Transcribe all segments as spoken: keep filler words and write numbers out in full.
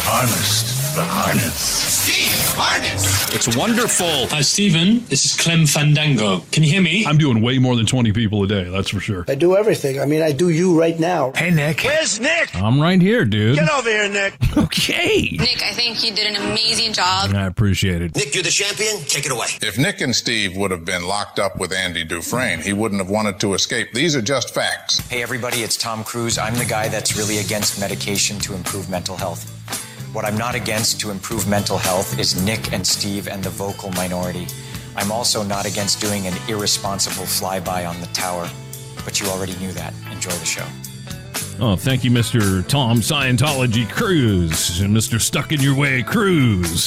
harnessed the harness. Steve Harness. It's wonderful. Hi, Stephen. This is Clem Fandango. Can you hear me? I'm doing way more than twenty people a day, that's for sure. I do everything. I mean, I do you right now. Hey, Nick. Where's Nick? I'm right here, dude. Get over here, Nick. Okay. Nick, I think you did an amazing job. I appreciate it. Nick, you're the champion. Take it away. If Nick and Steve would have been locked up with Andy Dufresne, he wouldn't have wanted to escape. These are just facts. Hey, everybody, it's Tom Cruise. I'm the guy that's really against medication to improve mental health. What I'm not against to improve mental health is Nick and Steve and the vocal minority. I'm also not against doing an irresponsible flyby on the tower. But you already knew that. Enjoy the show. Oh, thank you, Mister Tom Scientology Cruise and Mister Stuck in Your Way Cruise.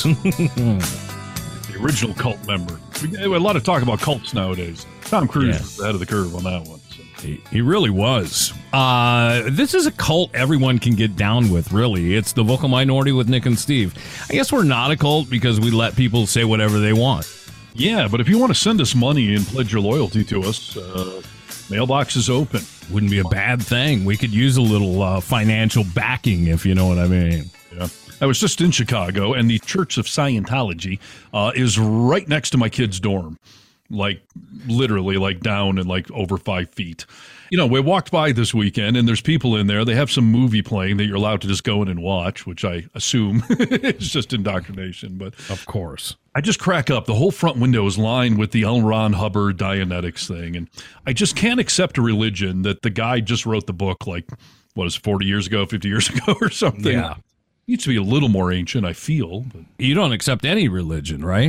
The original cult member. We have a lot of talk about cults nowadays. Tom Cruise Yeah. was ahead of the curve on that one. So. He, he really was. Uh, this is a cult everyone can get down with, really. It's the vocal minority with Nick and Steve. I guess we're not a cult because we let people say whatever they want. Yeah, but if you want to send us money and pledge your loyalty to us, uh, mailbox is open. Wouldn't be a bad thing. We could use a little uh, financial backing, if you know what I mean. Yeah. I was just in Chicago, and the Church of Scientology uh, is right next to my kid's dorm. Like, literally, like, down and, like, over five feet. You know, we walked by this weekend, and there's people in there. They have some movie playing that you're allowed to just go in and watch, which I assume is just indoctrination. But of course. I just crack up. The whole front window is lined with the L. Ron Hubbard Dianetics thing. And I just can't accept a religion that the guy just wrote the book, like, what is it, forty years ago, fifty years ago or something? Yeah. Needs to be a little more ancient, I feel. But. You don't accept any religion, right?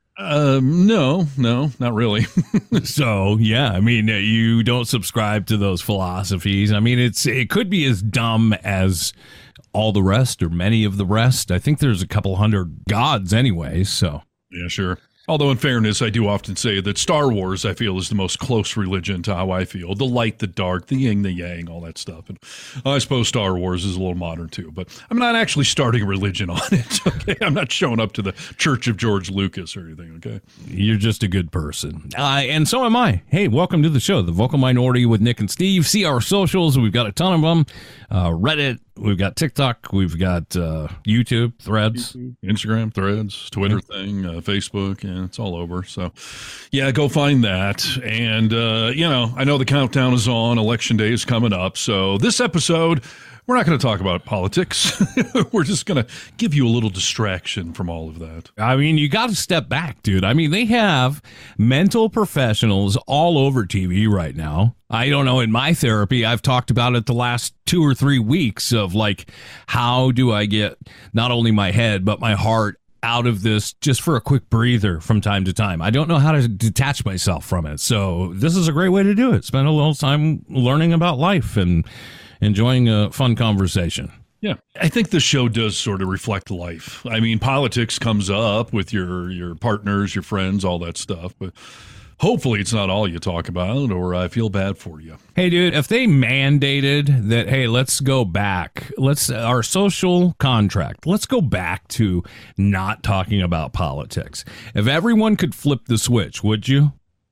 Um, no, no, not really. So, yeah, I mean, you don't subscribe to those philosophies. I mean, it's it could be as dumb as all the rest or many of the rest. I think there's a couple hundred gods anyway, so. Yeah, sure. Although, in fairness, I do often say that Star Wars, I feel, is the most close religion to how I feel. The light, the dark, the yin, the yang, all that stuff. And I suppose Star Wars is a little modern, too. But I'm not actually starting a religion on it, okay? I'm not showing up to the Church of George Lucas or anything, okay? You're just a good person. Uh, and so am I. Hey, welcome to the show, The Vocal Minority with Nick and Steve. See our socials. We've got a ton of them. Uh, Reddit. We've got TikTok, we've got uh, YouTube, Threads. YouTube, Instagram, Threads, Twitter yeah. thing, uh, Facebook, yeah, it's all over. So, yeah, go find that. And, uh, you know, I know the countdown is on. Election day is coming up. So this episode, we're not going to talk about politics. We're just going to give you a little distraction from all of that. I mean, you got to step back, dude. I mean, they have mental professionals all over T V right now. I don't know, in my therapy, I've talked about it the last two or three weeks of like, how do I get not only my head, but my heart out of this just for a quick breather from time to time. I don't know how to detach myself from it. So this is a great way to do it. Spend a little time learning about life and enjoying a fun conversation. Yeah, I think the show does sort of reflect life. I mean, politics comes up with your, your partners, your friends, all that stuff, but hopefully it's not all you talk about, or I feel bad for you. Hey, dude, if they mandated that, hey, let's go back, let's our social contract, let's go back to not talking about politics. If everyone could flip the switch, would you?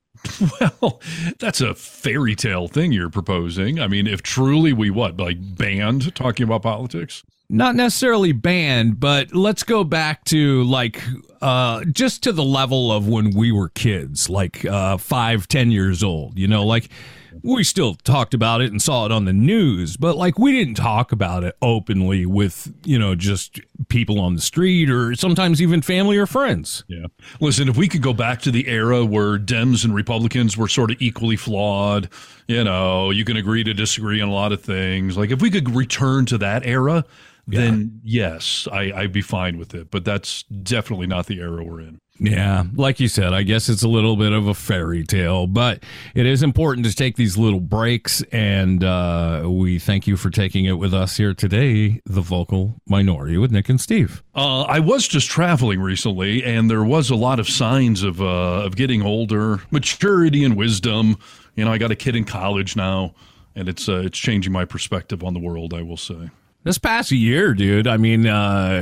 Well, that's a fairy tale thing you're proposing. I mean, if truly we, what, like banned talking about politics? Not necessarily banned, but let's go back to like uh, just to the level of when we were kids, like uh, five, ten years old, you know, like we still talked about it and saw it on the news, but like we didn't talk about it openly with, you know, just people on the street or sometimes even family or friends. Yeah. Listen, if we could go back to the era where Dems and Republicans were sort of equally flawed, you know, you can agree to disagree on a lot of things. Like if we could return to that era, yeah. then yes, I, I'd be fine with it. But that's definitely not the era we're in. Yeah, like you said, I guess it's a little bit of a fairy tale, but it is important to take these little breaks, and uh, we thank you for taking it with us here today, The Vocal Minority with Nick and Steve. Uh, I was just traveling recently, and there was a lot of signs of uh, of getting older, maturity and wisdom. You know, I got a kid in college now, and it's uh, it's changing my perspective on the world, I will say. This past year, dude, I mean, uh,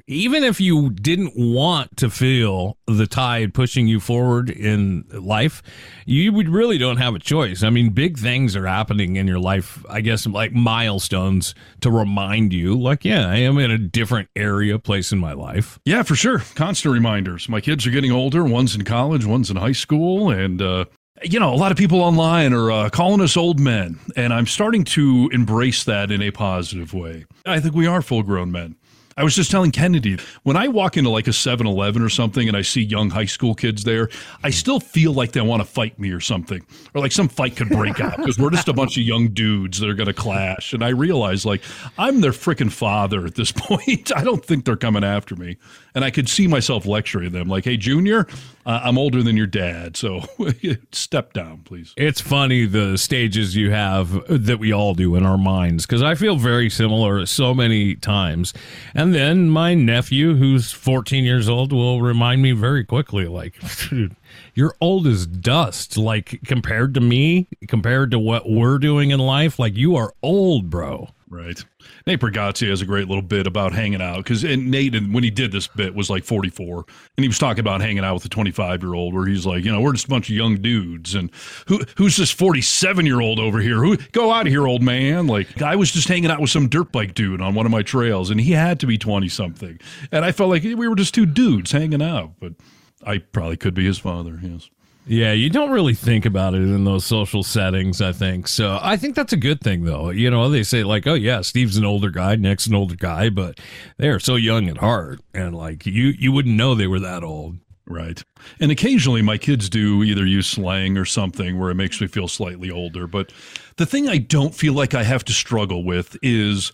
even if you didn't want to feel the tide pushing you forward in life, you would really don't have a choice. I mean, big things are happening in your life, I guess, like milestones to remind you, like, yeah, I am in a different area, place in my life. Yeah, for sure. Constant reminders. My kids are getting older. One's in college, one's in high school, and, uh, you know, a lot of people online are uh, calling us old men, and I'm starting to embrace that in a positive way. I think we are full-grown men. I was just telling Kennedy, when I walk into like a seven eleven or something and I see young high school kids there, I still feel like they want to fight me or something, or like some fight could break out because we're just a bunch of young dudes that are going to clash. And I realize, like, I'm their freaking father at this point. I don't think they're coming after me. And I could see myself lecturing them like, hey, Junior, uh, I'm older than your dad, so step down, please. It's funny the stages you have that we all do in our minds, because I feel very similar so many times. And then my nephew, who's fourteen years old, will remind me very quickly, like, dude, you're old as dust. Like, compared to me, compared to what we're doing in life, like, you are old, bro. Right. Nate Bargatze has a great little bit about hanging out, because Nate, when he did this bit, was like forty-four, and he was talking about hanging out with a twenty-five-year-old, where he's like, you know, we're just a bunch of young dudes, and who who's this forty-seven-year-old over here? Who go out of here, old man? Like, I was just hanging out with some dirt bike dude on one of my trails, and he had to be twenty-something, and I felt like we were just two dudes hanging out, but I probably could be his father, yes. Yeah, you don't really think about it in those social settings, I think. So I think that's a good thing, though. You know, they say, like, oh, yeah, Steve's an older guy, Nick's an older guy, but they're so young at heart. And, like, you, you wouldn't know they were that old. Right. And occasionally my kids do either use slang or something where it makes me feel slightly older. But the thing I don't feel like I have to struggle with is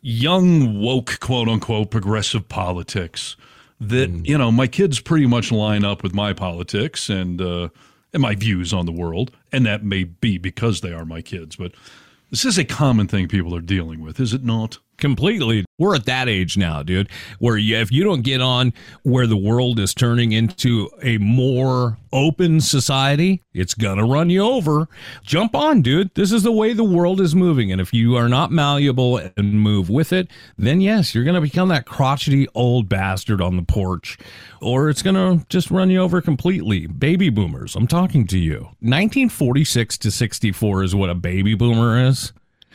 young, woke, quote-unquote, progressive politics. That, you know, my kids pretty much line up with my politics and uh, and my views on the world, and that may be because they are my kids, but this is a common thing people are dealing with, is it not? Completely. We're at that age now, dude, where you, if you don't get on where the world is turning into a more open society, it's gonna run you over. Jump on, dude. This is the way the world is moving. And if you are not malleable and move with it, then yes, you're gonna become that crotchety old bastard on the porch, or it's gonna just run you over completely. Baby boomers, I'm talking to you. nineteen forty-six to sixty-four is what a baby boomer is.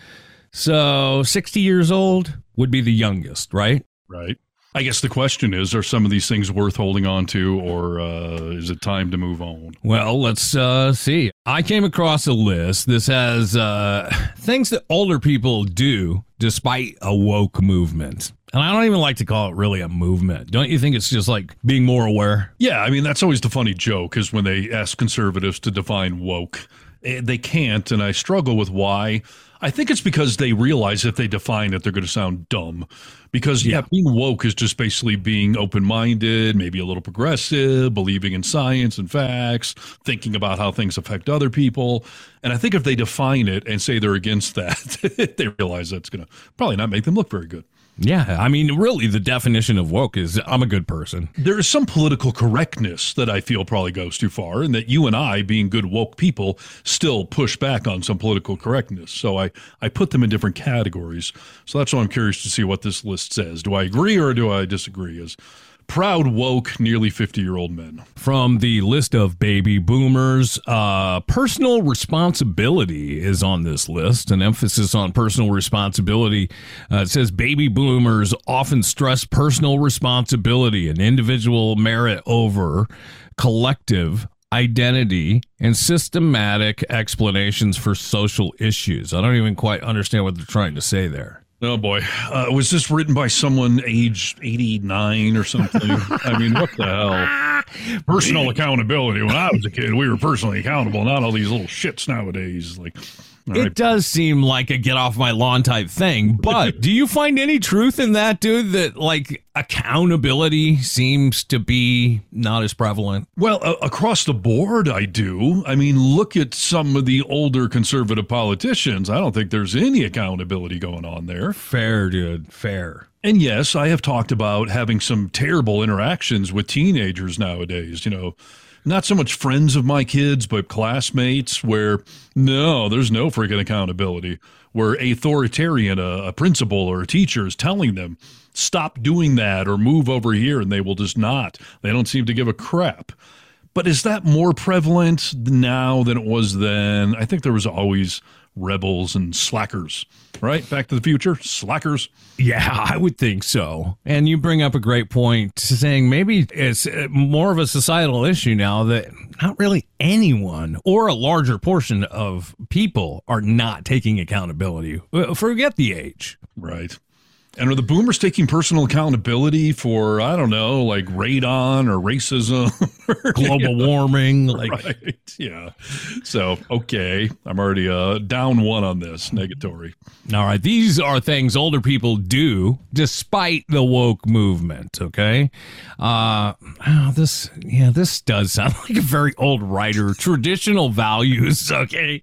So sixty years old would be the youngest, right? Right. I guess the question is, are some of these things worth holding on to, or uh, is it time to move on? Well, let's uh, see. I came across a list. This has uh, things that older people do despite a woke movement. And I don't even like to call it really a movement. Don't you think it's just like being more aware? Yeah, I mean, that's always the funny joke, is when they ask conservatives to define woke. They can't, and I struggle with why. I think it's because they realize if they define it, they're going to sound dumb. Because, yeah, being woke is just basically being open-minded, maybe a little progressive, believing in science and facts, thinking about how things affect other people. And I think if they define it and say they're against that, they realize that's going to probably not make them look very good. Yeah, I mean, really, the definition of woke is I'm a good person. There is some political correctness that I feel probably goes too far, and that you and I, being good woke people, still push back on some political correctness. So I, I put them in different categories. So that's why I'm curious to see what this list says. Do I agree or do I disagree? As proud, woke, nearly fifty-year-old men. From the list of baby boomers, uh, personal responsibility is on this list, an emphasis on personal responsibility. Uh, it says baby boomers often stress personal responsibility and individual merit over collective identity and systematic explanations for social issues. I don't even quite understand what they're trying to say there. Oh, boy. Uh, was this written by someone age eighty-nine or something? I mean, what the hell? Personal accountability. When I was a kid, we were personally accountable, not all these little shits nowadays. Like, it right. does seem like a get off my lawn type thing, but do you find any truth in that, dude, that, like, accountability seems to be not as prevalent? Well, uh, across the board, I do. I mean, look at some of the older conservative politicians. I don't think there's any accountability going on there. Fair, dude. Fair. And yes, I have talked about having some terrible interactions with teenagers nowadays, you know. Not so much friends of my kids, but classmates where, no, there's no freaking accountability. where authoritarian, a, a principal or a teacher is telling them, stop doing that or move over here, and they will just not. They don't seem to give a crap. But is that more prevalent now than it was then? I think there was always rebels and slackers, right? Back to the Future, slackers. Yeah, I would think so. And you bring up a great point, saying maybe it's more of a societal issue now that not really anyone or a larger portion of people are not taking accountability. Forget the age. Right. And are the boomers taking personal accountability for, I don't know, like radon or racism? Or, global you know, warming? Like, right, yeah. So, okay, I'm already uh, down one on this, negatory. All right, these are things older people do despite the woke movement, okay? Uh, oh, this, yeah, this does sound like a very old writer. Traditional values, okay?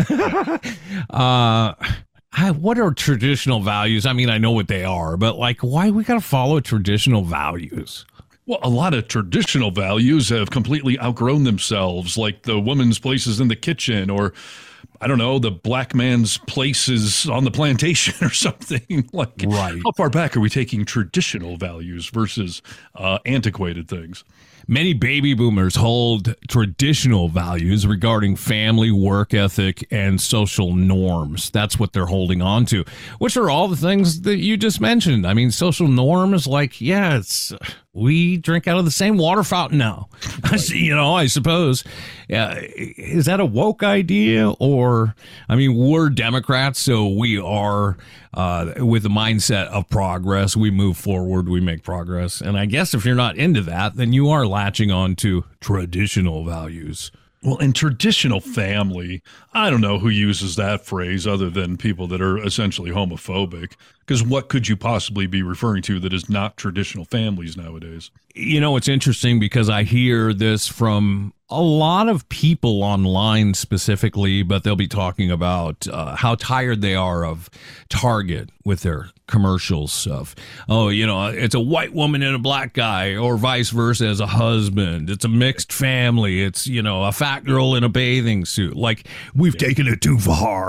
uh I, what are traditional values? I mean, I know what they are, but like, why we got to follow traditional values? Well, a lot of traditional values have completely outgrown themselves, like the woman's places in the kitchen, or I don't know, the black man's places on the plantation or something. Like, right. How far back are we taking traditional values versus uh, antiquated things? Many baby boomers hold traditional values regarding family, work ethic, and social norms. That's what they're holding on to, which are all the things that you just mentioned. I mean, social norms, like, yeah, it's we drink out of the same water fountain now. You know, I suppose. Uh, is that a woke idea? Or, I mean, we're Democrats, so we are uh, with the mindset of progress. We move forward, we make progress. And I guess if you're not into that, then you are latching on to traditional values. Well, in traditional family, I don't know who uses that phrase other than people that are essentially homophobic. Because what could you possibly be referring to that is not traditional families nowadays? You know, it's interesting because I hear this from a lot of people online specifically, but they'll be talking about uh, how tired they are of Target with their commercials of, oh, you know, it's a white woman and a black guy, or vice versa as a husband. It's a mixed family. It's, you know, a fat girl in a bathing suit. Like, we've yeah. taken it too far.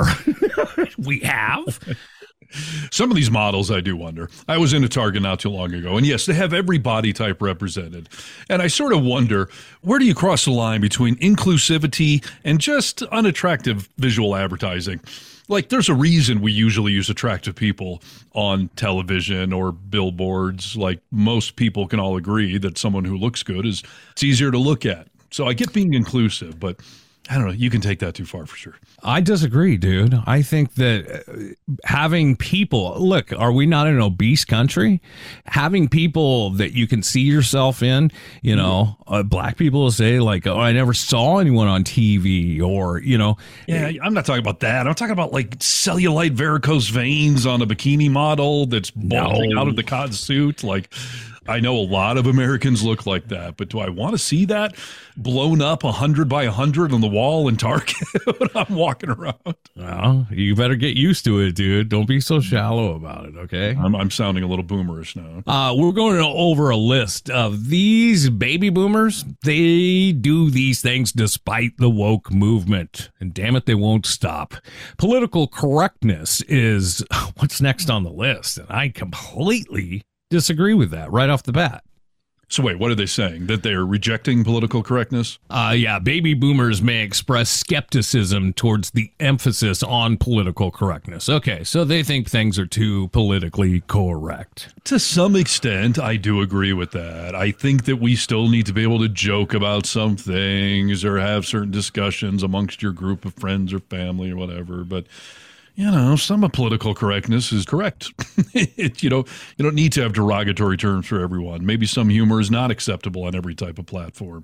We have. Some of these models, I do wonder. I was in a Target not too long ago, and yes, they have every body type represented. And I sort of wonder, where do you cross the line between inclusivity and just unattractive visual advertising? Like, there's a reason we usually use attractive people on television or billboards. Like, most people can all agree that someone who looks good is it's easier to look at. So I get being inclusive, but I don't know. You can take that too far for sure. I disagree, dude. I think that having people, look, are we not an obese country? Having people that you can see yourself in, you know, uh, black people will say like, oh, I never saw anyone on T V, or, you know. Yeah, I'm not talking about that. I'm talking about like cellulite varicose veins on a bikini model that's balding no. out of the cotton suit. Like, I know a lot of Americans look like that, but do I want to see that blown up one hundred by one hundred on the wall in Target when I'm walking around? Well, you better get used to it, dude. Don't be so shallow about it, okay? I'm, I'm sounding a little boomerish now. Uh, we're going over a list of these baby boomers. They do these things despite the woke movement, and damn it, they won't stop. Political correctness is what's next on the list, and I completely disagree with that right off the bat. So wait, what are they saying? That they're rejecting political correctness? Uh, yeah, baby boomers may express skepticism towards the emphasis on political correctness. Okay, so they think things are too politically correct. To some extent, I do agree with that. I think that we still need to be able to joke about some things or have certain discussions amongst your group of friends or family or whatever, but you know, some of political correctness is correct. it, you know, you don't need to have derogatory terms for everyone. Maybe some humor is not acceptable on every type of platform.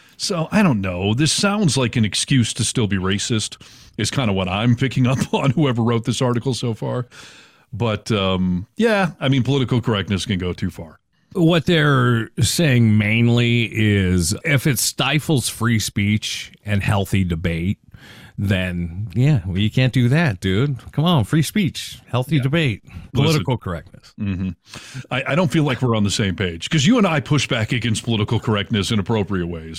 So I don't know. This sounds like an excuse to still be racist is kind of what I'm picking up on whoever wrote this article so far. But um, yeah, I mean, political correctness can go too far. What they're saying mainly is if it stifles free speech and healthy debate, then, yeah, well, you can't do that, dude. Come on, free speech, healthy yeah. debate, political Listen, correctness. Mm-hmm. I, I don't feel like we're on the same page because you and I push back against political correctness in appropriate ways.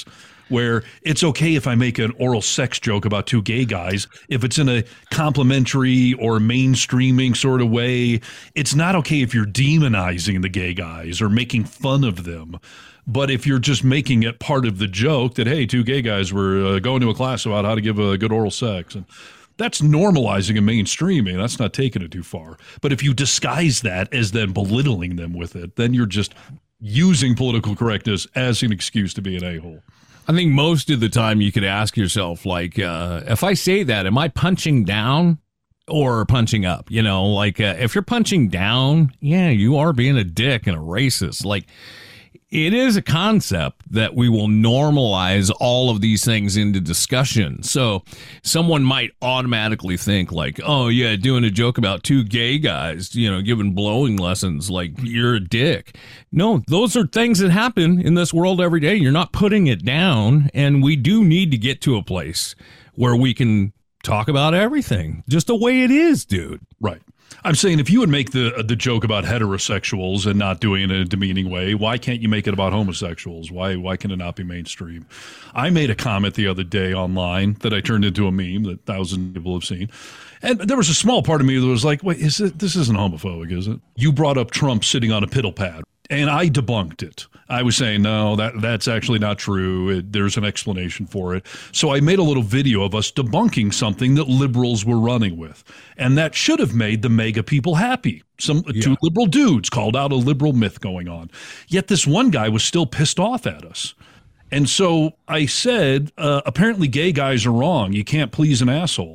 where it's okay if I make an oral sex joke about two gay guys, if it's in a complimentary or mainstreaming sort of way. It's not okay if you're demonizing the gay guys or making fun of them. But if you're just making it part of the joke that, hey, two gay guys were uh, going to a class about how to give a good oral sex, and that's normalizing and mainstreaming. That's not taking it too far. But if you disguise that as then belittling them with it, then you're just using political correctness as an excuse to be an a-hole. I think most of the time you could ask yourself, like, uh, if I say that, am I punching down or punching up? You know, like uh, if you're punching down, yeah, you are being a dick and a racist. Like, it is a concept that we will normalize all of these things into discussion. So someone might automatically think like, oh, yeah, doing a joke about two gay guys, you know, giving blowing lessons, like you're a dick. No, those are things that happen in this world every day. You're not putting it down. And we do need to get to a place where we can talk about everything just the way it is, dude. Right. I'm saying if you would make the the joke about heterosexuals and not doing it in a demeaning way, why can't you make it about homosexuals? Why why can it not be mainstream? I made a comment the other day online that I turned into a meme that thousands of people have seen. And there was a small part of me that was like, wait, is it, this isn't homophobic, is it? You brought up Trump sitting on a piddle pad. And I debunked it. I was saying, no, that that's actually not true. It, there's an explanation for it. So I made a little video of us debunking something that liberals were running with. And that should have made the MAGA people happy. Some yeah. Two liberal dudes called out a liberal myth going on. Yet this one guy was still pissed off at us. And so I said, uh, apparently gay guys are wrong. You can't please an asshole.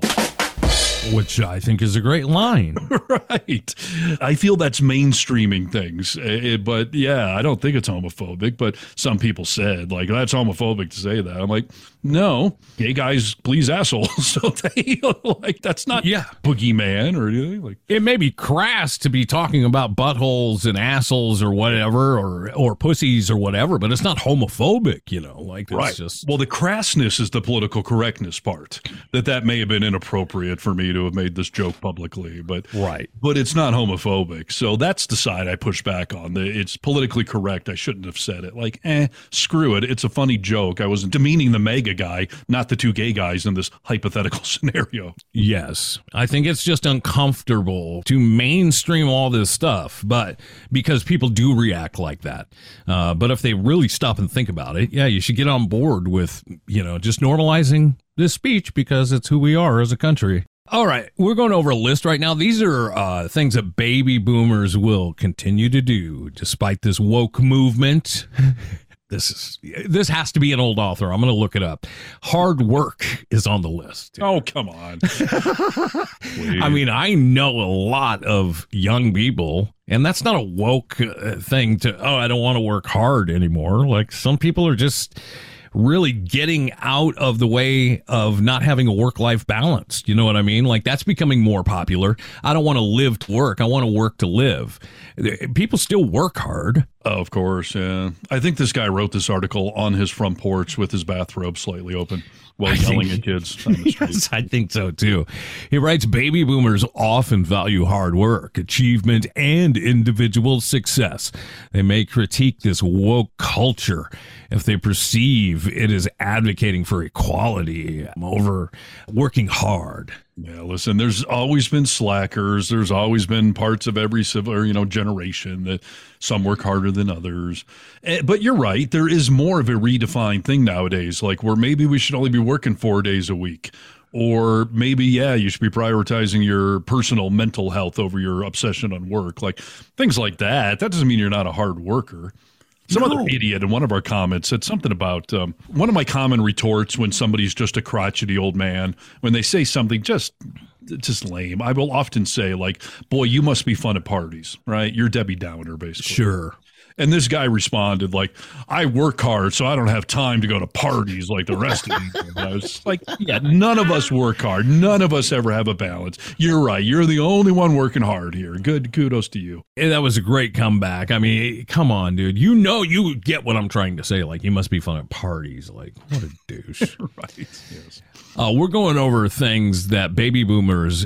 Which I think is a great line. Right. I feel that's mainstreaming things. Uh, but yeah, I don't think it's homophobic. But some people said, like, that's homophobic to say that. I'm like, no, gay guys please assholes. So they, like, that's not yeah. boogeyman or anything. Like, it may be crass to be talking about buttholes and assholes or whatever, or or pussies or whatever, but it's not homophobic, you know. Like, it's right. just. Well, the crassness is the political correctness part. That that may have been inappropriate for me to have made this joke publicly, but right. But it's not homophobic. So that's the side I push back on. It's politically correct. I shouldn't have said it. Like, eh, screw it. It's a funny joke. I was demeaning the MAGA guy, not the two gay guys in this hypothetical scenario. Yes. I think it's just uncomfortable to mainstream all this stuff, but because people do react like that. Uh, but if they really stop and think about it, yeah, you should get on board with, you know, just normalizing this speech because it's who we are as a country. All right, we're going over a list right now. These are uh, things that baby boomers will continue to do despite this woke movement. This is this has to be an old author. I'm going to look it up. Hard work is on the list. Oh, come on. I mean, I know a lot of young people, and that's not a woke uh, thing to, oh, I don't want to work hard anymore. Like, some people are just really getting out of the way of not having a work-life balance. You know what I mean? Like, that's becoming more popular. I don't want to live to work. I want to work to live. People still work hard. Oh, of course, yeah. I think this guy wrote this article on his front porch with his bathrobe slightly open while I yelling think, at kids on the street. Yes, I think so, too. He writes, baby boomers often value hard work, achievement, and individual success. They may critique this woke culture if they perceive it is advocating for equality over working hard. Yeah, listen, there's always been slackers. There's always been parts of every civil or, you know, generation that some work harder than others. But you're right. There is more of a redefined thing nowadays, like where maybe we should only be working four days a week. Or maybe, yeah, you should be prioritizing your personal mental health over your obsession on work. Like things like that. That doesn't mean you're not a hard worker. Some no. other idiot in one of our comments said something about um, one of my common retorts when somebody's just a crotchety old man, when they say something just just lame. I will often say, like, boy, you must be fun at parties, right? You're Debbie Downer, basically. Sure. And this guy responded, like, I work hard, so I don't have time to go to parties like the rest of you. And I was like, yeah, none of us work hard. None of us ever have a balance. You're right. You're the only one working hard here. Good. Kudos to you. And that was a great comeback. I mean, come on, dude. You know you get what I'm trying to say. Like, you must be fun at parties. Like, what a douche. Right. Yes. Uh, we're going over things that baby boomers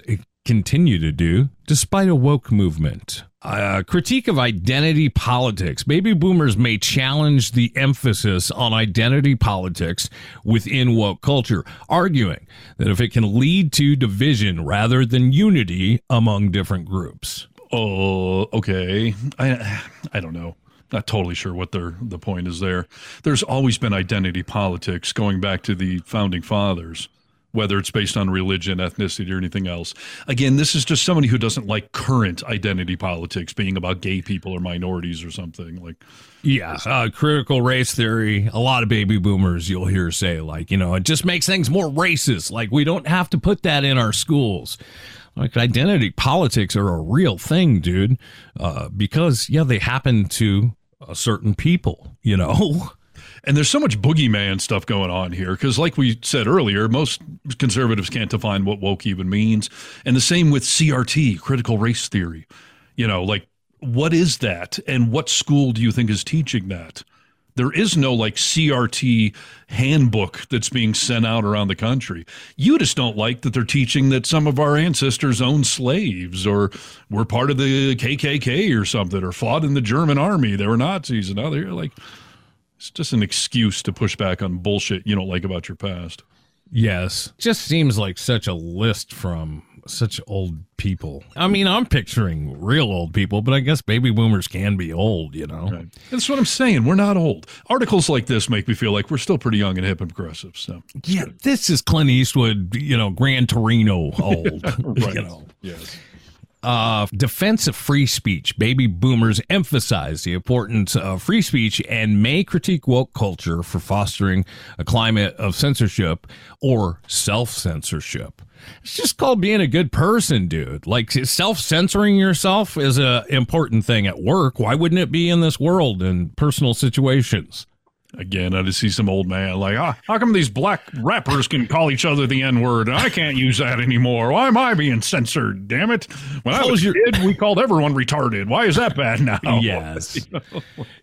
continue to do despite a woke movement. Uh, critique of identity politics. Baby boomers may challenge the emphasis on identity politics within woke culture, arguing that if it can lead to division rather than unity among different groups. Oh, okay. I I don't know. Not totally sure what their the point is there. There's always been identity politics going back to the founding fathers, whether it's based on religion, ethnicity, or anything else. Again, this is just somebody who doesn't like current identity politics being about gay people or minorities or something like. Yeah, uh, critical race theory. A lot of baby boomers you'll hear say, like, you know, it just makes things more racist. Like, we don't have to put that in our schools. Like, identity politics are a real thing, dude, uh, because, yeah, they happen to a certain people, you know? And there's so much boogeyman stuff going on here because, like we said earlier, most conservatives can't define what woke even means. And the same with C R T, critical race theory. You know, like, what is that? And what school do you think is teaching that? There is no like C R T handbook that's being sent out around the country. You just don't like that they're teaching that some of our ancestors owned slaves or were part of the K K K or something or fought in the German army. They were Nazis. And now they're like, it's just an excuse to push back on bullshit you don't like about your past. Yes. Just seems like such a list from such old people. I mean, I'm picturing real old people, but I guess baby boomers can be old, you know? Right. That's what I'm saying. We're not old. Articles like this make me feel like we're still pretty young and hip and progressive. So yeah, this is Clint Eastwood, you know, Gran Torino old. Right. You know? Yes. Uh, defense of free speech. Baby boomers emphasize the importance of free speech and may critique woke culture for fostering a climate of censorship or self-censorship. It's just called being a good person, dude. Like, self-censoring yourself is an important thing at work. Why wouldn't it be in this world in personal situations? Again, I just see some old man like, ah, how come these black rappers can call each other the N-word and I can't use that anymore? Why am I being censored? Damn it. When I was a kid, we called everyone retarded. Why is that bad now? Yes. You know?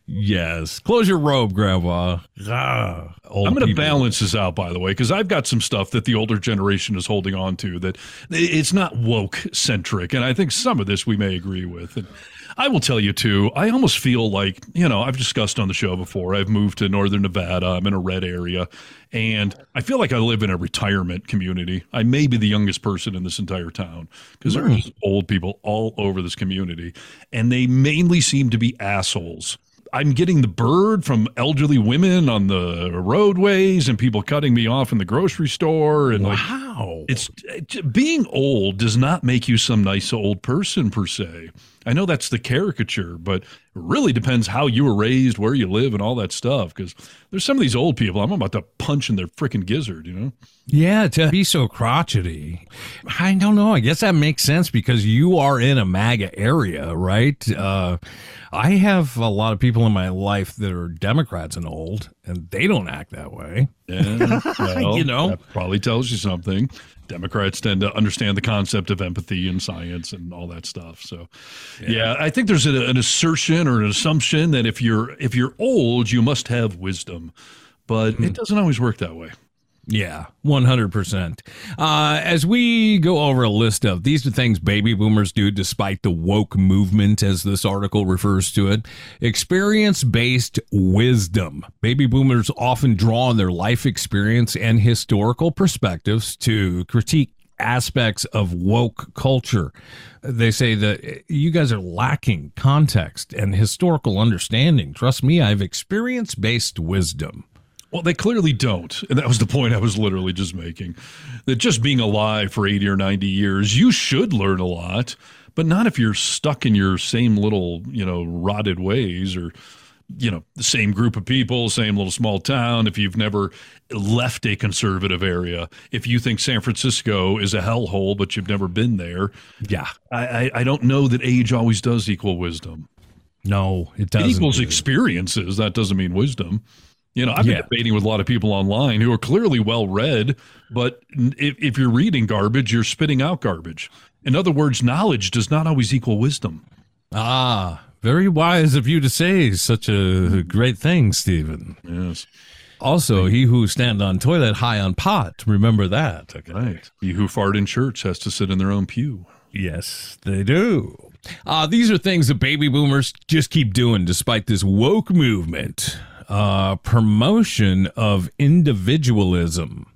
Yes. Close your robe, Grandpa. Ah, old I'm going to people. balance this out, by the way, because I've got some stuff that the older generation is holding on to that it's not woke-centric, and I think some of this we may agree with. And I will tell you, too, I almost feel like, you know, I've discussed on the show before, I've moved to northern Nevada, I'm in a red area, and I feel like I live in a retirement community. I may be the youngest person in this entire town, because there are just old people all over this community, and they mainly seem to be assholes. I'm getting the bird from elderly women on the roadways and people cutting me off in the grocery store. And wow. Like, it's it, being old does not make you some nice old person per se. I know that's the caricature, but it really depends how you were raised, where you live, and all that stuff. Because there's some of these old people I'm about to punch in their freaking gizzard, you know? Yeah, to be so crotchety. I don't know. I guess that makes sense because you are in a MAGA area, right? Uh, I have a lot of people in my life that are Democrats and old, and they don't act that way. Yeah, well, you know? That probably tells you something. Democrats tend to understand the concept of empathy and science and all that stuff. So, yeah, yeah I think there's a, an assertion or an assumption that if you're if you're old, you must have wisdom, but mm. it doesn't always work that way. Yeah, one hundred percent. Uh, as we go over a list of these are things baby boomers do despite the woke movement, as this article refers to it. Experience-based wisdom. Baby boomers often draw on their life experience and historical perspectives to critique aspects of woke culture. They say that you guys are lacking context and historical understanding. Trust me, I have experience-based wisdom. Well, they clearly don't. And that was the point I was literally just making. That just being alive for eighty or ninety years, you should learn a lot, but not if you're stuck in your same little, you know, rotted ways or, you know, the same group of people, same little small town. If you've never left a conservative area, if you think San Francisco is a hellhole, but you've never been there. Yeah. I, I, I don't know that age always does equal wisdom. No, it doesn't. It equals dude. experiences. That doesn't mean wisdom. You know, I've been yeah. debating with a lot of people online who are clearly well-read, but if, if you're reading garbage, you're spitting out garbage. In other words, knowledge does not always equal wisdom. Ah, very wise of you to say such a great thing, Stephen. Yes. Also, he who stand on toilet, high on pot. Remember that. Okay. Right. He who fart in church has to sit in their own pew. Yes, they do. Uh, these are things that baby boomers just keep doing despite this woke movement. Uh, promotion of individualism.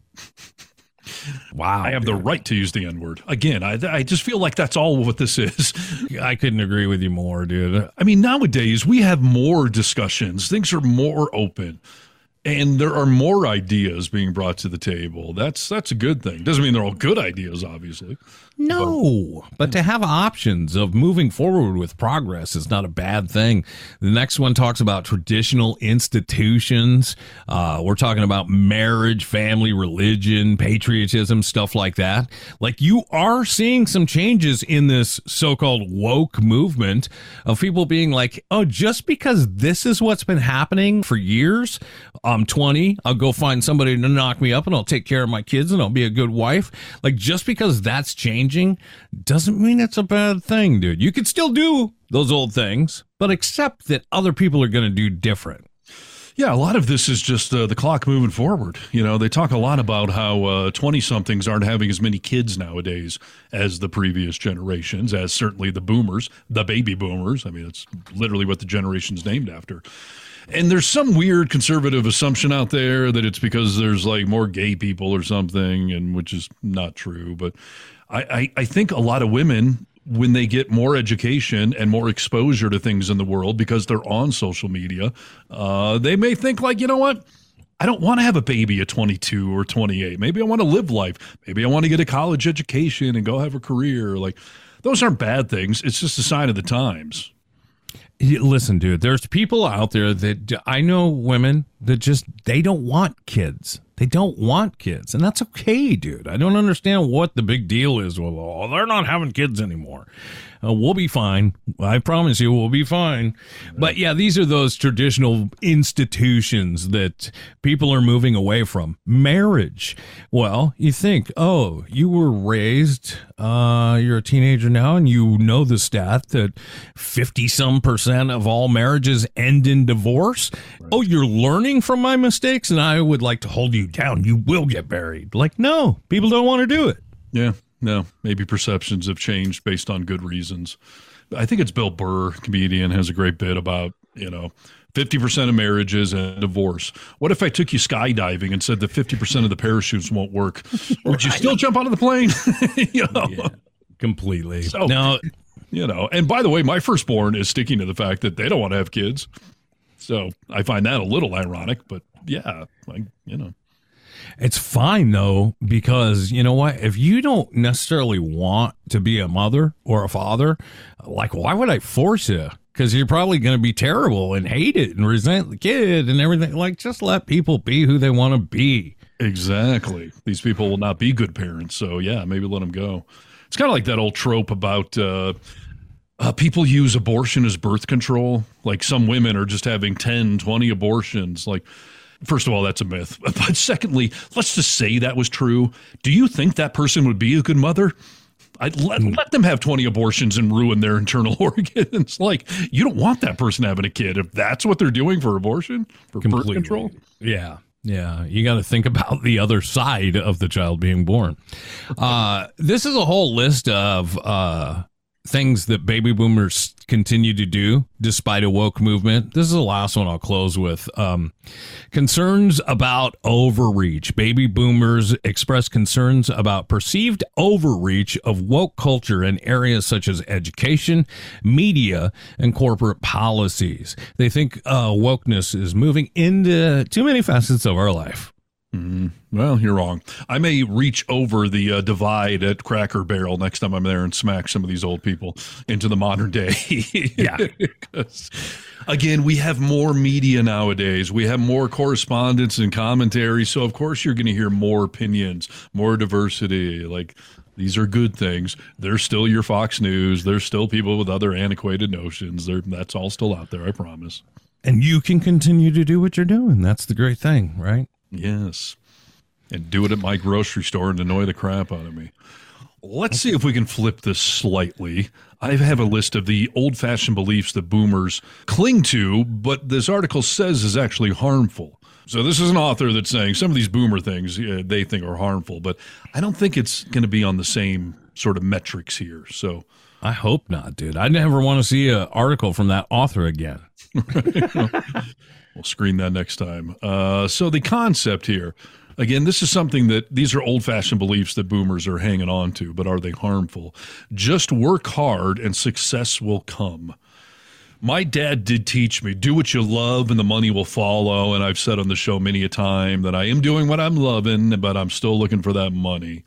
Wow. I have the right to use the N-word. Again, I, I just feel like that's all what this is. I couldn't agree with you more, dude. I mean, nowadays we have more discussions. Things are more open. And there are more ideas being brought to the table. That's that's a good thing. Doesn't mean they're all good ideas, obviously. No, but to have options of moving forward with progress is not a bad thing. The next one talks about traditional institutions. Uh, we're talking about marriage, family, religion, patriotism, stuff like that. Like, you are seeing some changes in this so-called woke movement of people being like, oh, just because this is what's been happening for years, I'm twenty, I'll go find somebody to knock me up and I'll take care of my kids and I'll be a good wife. Like, just because that's changing doesn't mean it's a bad thing, dude. You could still do those old things, but accept that other people are going to do different. Yeah, a lot of this is just uh, the clock moving forward. You know, they talk a lot about how uh, twenty-somethings aren't having as many kids nowadays as the previous generations, as certainly the boomers, the baby boomers. I mean, it's literally what the generation's named after. And there's some weird conservative assumption out there that it's because there's like more gay people or something, and which is not true. But I, I, I think a lot of women, when they get more education and more exposure to things in the world because they're on social media, uh, they may think like, you know what? I don't want to have a baby at twenty-two or twenty-eight. Maybe I want to live life. Maybe I want to get a college education and go have a career. Like, those aren't bad things. It's just a sign of the times. Listen, dude, there's people out there that I know women that just, they don't want kids. They don't want kids. And that's okay, dude. I don't understand what the big deal is. Well, oh, they're not having kids anymore. Uh, we'll be fine. I promise you we'll be fine. But yeah, these are those traditional institutions that people are moving away from. Marriage. Well, you think, oh, you were raised, uh, you're a teenager now, and you know the stat that fifty some percent of all marriages end in divorce. Right. Oh, you're learning from my mistakes, and I would like to hold you down. You will get married. Like, no, people don't want to do it. Yeah. No, maybe perceptions have changed based on good reasons. I think it's Bill Burr, comedian, has a great bit about, you know, fifty percent of marriages and divorce. What if I took you skydiving and said that fifty percent of the parachutes won't work? Would you still jump out of the plane? you know? Yeah, completely. So, no, you know, and by the way, my firstborn is sticking to the fact that they don't want to have kids. So I find that a little ironic, but yeah, I, you know. It's fine, though, because, you know what? If you don't necessarily want to be a mother or a father, like, why would I force you? Because you're probably going to be terrible and hate it and resent the kid and everything. Like, just let people be who they want to be. Exactly. These people will not be good parents. So, yeah, maybe let them go. It's kind of like that old trope about uh, uh, people use abortion as birth control. Like, some women are just having ten, twenty abortions. Like, first of all, that's a myth. But secondly, let's just say that was true. Do you think that person would be a good mother? I'd let, let them have twenty abortions and ruin their internal organs. Like, you don't want that person having a kid if that's what they're doing for abortion, for Completely. birth control. Yeah. Yeah, you got to think about the other side of the child being born. Uh, this is a whole list of uh, things that baby boomers continue to do despite a woke movement. This is the last one I'll close with. Um, concerns about overreach. Baby boomers express concerns about perceived overreach of woke culture in areas such as education, media, and corporate policies. They think uh, wokeness is moving into too many facets of our life. Mm-hmm. Well, you're wrong. I may reach over the uh, divide at Cracker Barrel next time I'm there and smack some of these old people into the modern day. Yeah. Again, we have more media nowadays. We have more correspondence and commentary. So, of course, you're going to hear more opinions, more diversity. Like, these are good things. They're still your Fox News. There's still people with other antiquated notions. They're, that's all still out there, I promise. And you can continue to do what you're doing. That's the great thing, right? Yes. And do it at my grocery store and annoy the crap out of me. Let's see if we can flip this slightly. I have a list of the old-fashioned beliefs that boomers cling to, but this article says is actually harmful. So this is an author that's saying some of these boomer things uh, they think are harmful, but I don't think it's going to be on the same sort of metrics here. So I hope not, dude. I never want to see an article from that author again. We'll screen that next time. Uh, so the concept here, again, this is something that these are old-fashioned beliefs that boomers are hanging on to, but are they harmful? Just work hard and success will come. My dad did teach me, do what you love and the money will follow. And I've said on the show many a time that I am doing what I'm loving, but I'm still looking for that money.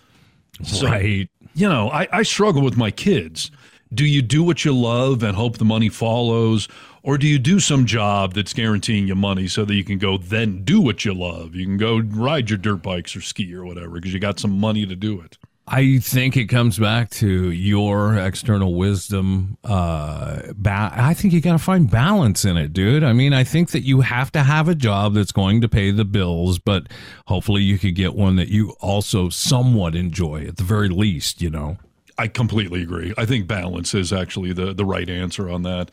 So, right. You know, I, I struggle with my kids. Do you do what you love and hope the money follows? Or do you do some job that's guaranteeing you money so that you can go then do what you love? You can go ride your dirt bikes or ski or whatever because you got some money to do it. I think it comes back to your external wisdom. Uh, ba- I think you got to find balance in it, dude. I mean, I think that you have to have a job that's going to pay the bills, but hopefully you could get one that you also somewhat enjoy at the very least, you know? I completely agree. I think balance is actually the, the right answer on that.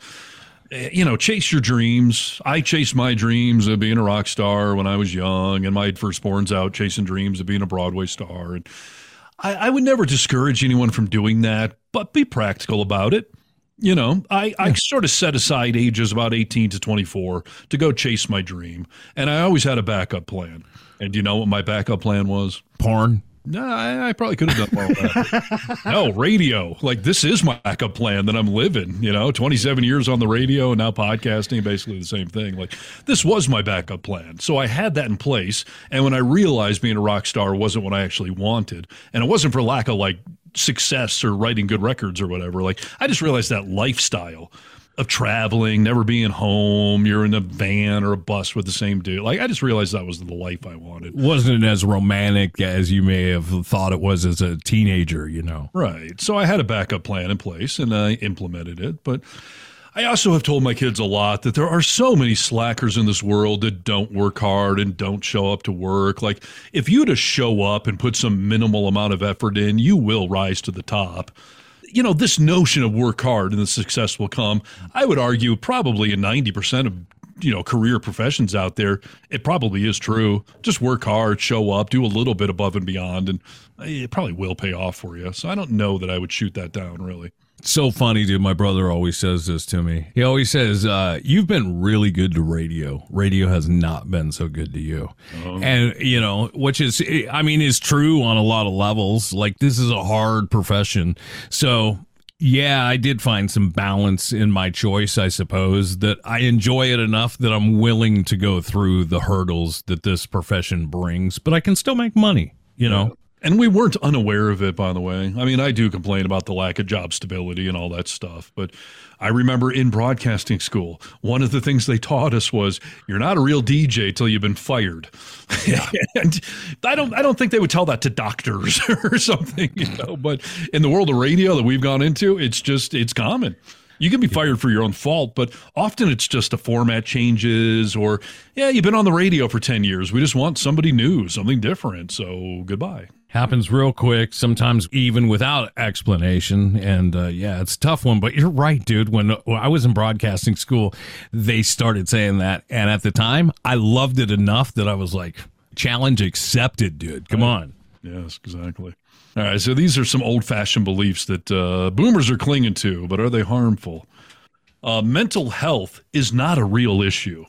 You know, chase your dreams. I chased my dreams of being a rock star when I was young, and my firstborn's out chasing dreams of being a Broadway star. And I, I would never discourage anyone from doing that, but be practical about it. You know, I, yeah. I sort of set aside ages about eighteen to twenty-four to go chase my dream, and I always had a backup plan. And do you know what my backup plan was? Porn. No, I, I probably could have done all that. No, radio. Like, this is my backup plan that I'm living, you know, twenty-seven years on the radio and now podcasting, basically the same thing. Like, this was my backup plan. So I had that in place. And when I realized being a rock star wasn't what I actually wanted, and it wasn't for lack of, like, success or writing good records or whatever, like, I just realized that lifestyle of traveling, never being home, you're in a van or a bus with the same dude. Like, I just realized that was the life I wanted. Wasn't as romantic as you may have thought it was as a teenager, you know? Right. So I had a backup plan in place and I implemented it. But I also have told my kids a lot that there are so many slackers in this world that don't work hard and don't show up to work. Like, if you to show up and put some minimal amount of effort in, you will rise to the top. You know, this notion of work hard and the success will come, I would argue probably in ninety percent of, you know, career professions out there, it probably is true. Just work hard, show up, do a little bit above and beyond, and it probably will pay off for you. So I don't know that I would shoot that down, really. So funny, dude. My brother always says this to me. He always says, uh, you've been really good to radio. Radio has not been so good to you. Oh. And, you know, which is, I mean, is true on a lot of levels. Like, this is a hard profession. So, yeah, I did find some balance in my choice, I suppose, that I enjoy it enough that I'm willing to go through the hurdles that this profession brings, but I can still make money, you know? Yeah. And we weren't unaware of it, by the way. I mean, I do complain about the lack of job stability and all that stuff. But I remember in broadcasting school, one of the things they taught us was you're not a real D J till you've been fired. Yeah. And I don't I don't think they would tell that to doctors or something, you know. But in the world of radio that we've gone into, it's just it's common. You can be fired for your own fault, but often it's just a format changes or, yeah, you've been on the radio for ten years. We just want somebody new, something different. So goodbye. Happens real quick, sometimes even without explanation. And uh, yeah, it's a tough one, but you're right, dude. When, when I was in broadcasting school, they started saying that. And at the time, I loved it enough that I was like, challenge accepted, dude. Come on. Yes, exactly. All right, so these are some old-fashioned beliefs that uh, boomers are clinging to, but are they harmful? Uh, mental health is not a real issue.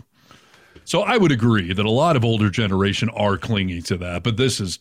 So I would agree that a lot of older generation are clinging to that, but this is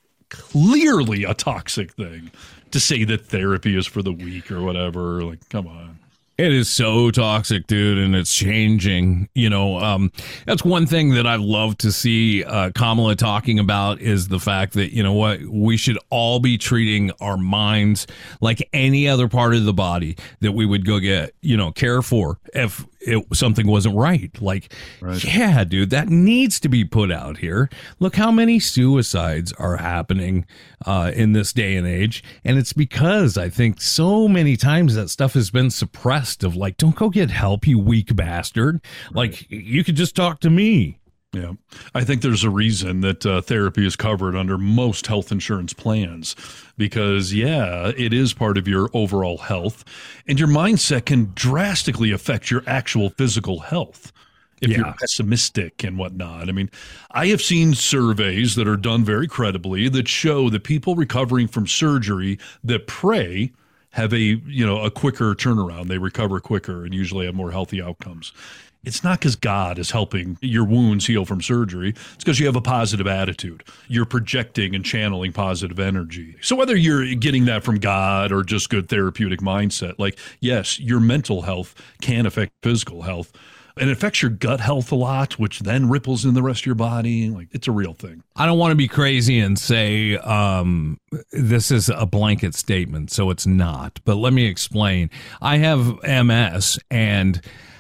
clearly a toxic thing to say that therapy is for the weak or whatever. Like, come on. It is so toxic, dude, and it's changing. You know, um, that's one thing that I love to see uh, Kamala talking about is the fact that, you know what, we should all be treating our minds like any other part of the body that we would go get, you know, care for if it, something wasn't right. Like, right. Yeah, dude, that needs to be put out here. Look how many suicides are happening uh, in this day and age, and it's because I think so many times that stuff has been suppressed. Of like, don't go get help, you weak bastard. Like, you could just talk to me. Yeah, I think there's a reason that uh, therapy is covered under most health insurance plans because, yeah, it is part of your overall health, and your mindset can drastically affect your actual physical health. if Yeah. you're pessimistic and whatnot. I mean, I have seen surveys that are done very credibly that show that people recovering from surgery that pray have a, you know, a quicker turnaround. They recover quicker and usually have more healthy outcomes. It's not because God is helping your wounds heal from surgery. It's because you have a positive attitude. You're projecting and channeling positive energy. So whether you're getting that from God or just good therapeutic mindset, like, yes, your mental health can affect physical health. And it affects your gut health a lot, which then ripples in the rest of your body. Like, it's a real thing. I don't want to be crazy and say um, this is a blanket statement, so it's not. But let me explain. I have M S, and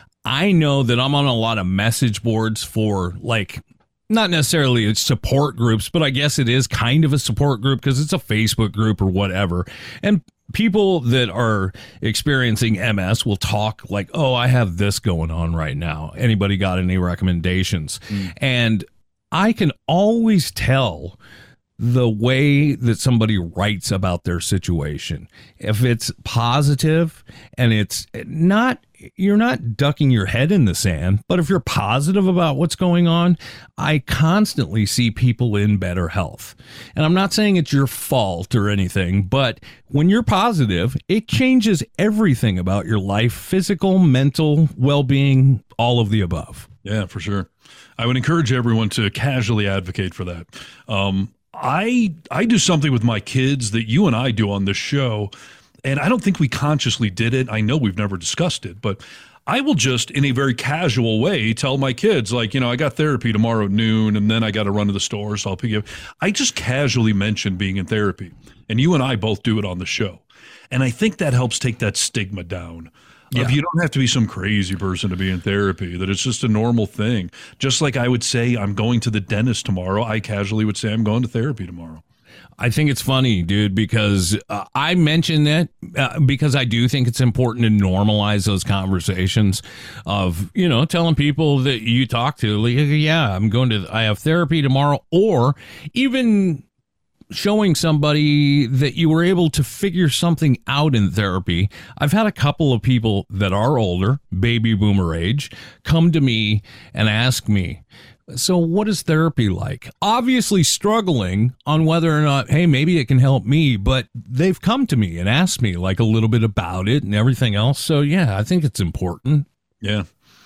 I know that I'm on a lot of message boards for, like, not necessarily support groups, but I guess it is kind of a support group because it's a Facebook group or whatever. And people that are experiencing M S will talk like, oh, I have this going on right now. Anybody got any recommendations? Mm. And I can always tell the way that somebody writes about their situation. If it's positive and it's not, you're not ducking your head in the sand, but if you're positive about what's going on, I constantly see people in better health. And I'm not saying it's your fault or anything, but when you're positive, it changes everything about your life, physical, mental, well-being, all of the above. Yeah, for sure. I would encourage everyone to casually advocate for that. Um, I I do something with my kids that you and I do on this show, and I don't think we consciously did it. I know we've never discussed it, but I will just, in a very casual way, tell my kids, like, you know, I got therapy tomorrow at noon, and then I got to run to the store, so I'll pick you up. I just casually mention being in therapy, and you and I both do it on the show. And I think that helps take that stigma down. Yeah. Of you don't have to be some crazy person to be in therapy, that it's just a normal thing. Just like I would say I'm going to the dentist tomorrow, I casually would say I'm going to therapy tomorrow. I think it's funny, dude, because uh, I mention that uh, because I do think it's important to normalize those conversations of, you know, telling people that you talk to, like, yeah, I'm going to, I have therapy tomorrow, or even showing somebody that you were able to figure something out in therapy. I've had a couple of people that are older, baby boomer age, come to me and ask me, so what is therapy like? Obviously struggling on whether or not, hey, maybe it can help me, but they've come to me and asked me like a little bit about it and everything else. So yeah, I think it's important. Yeah.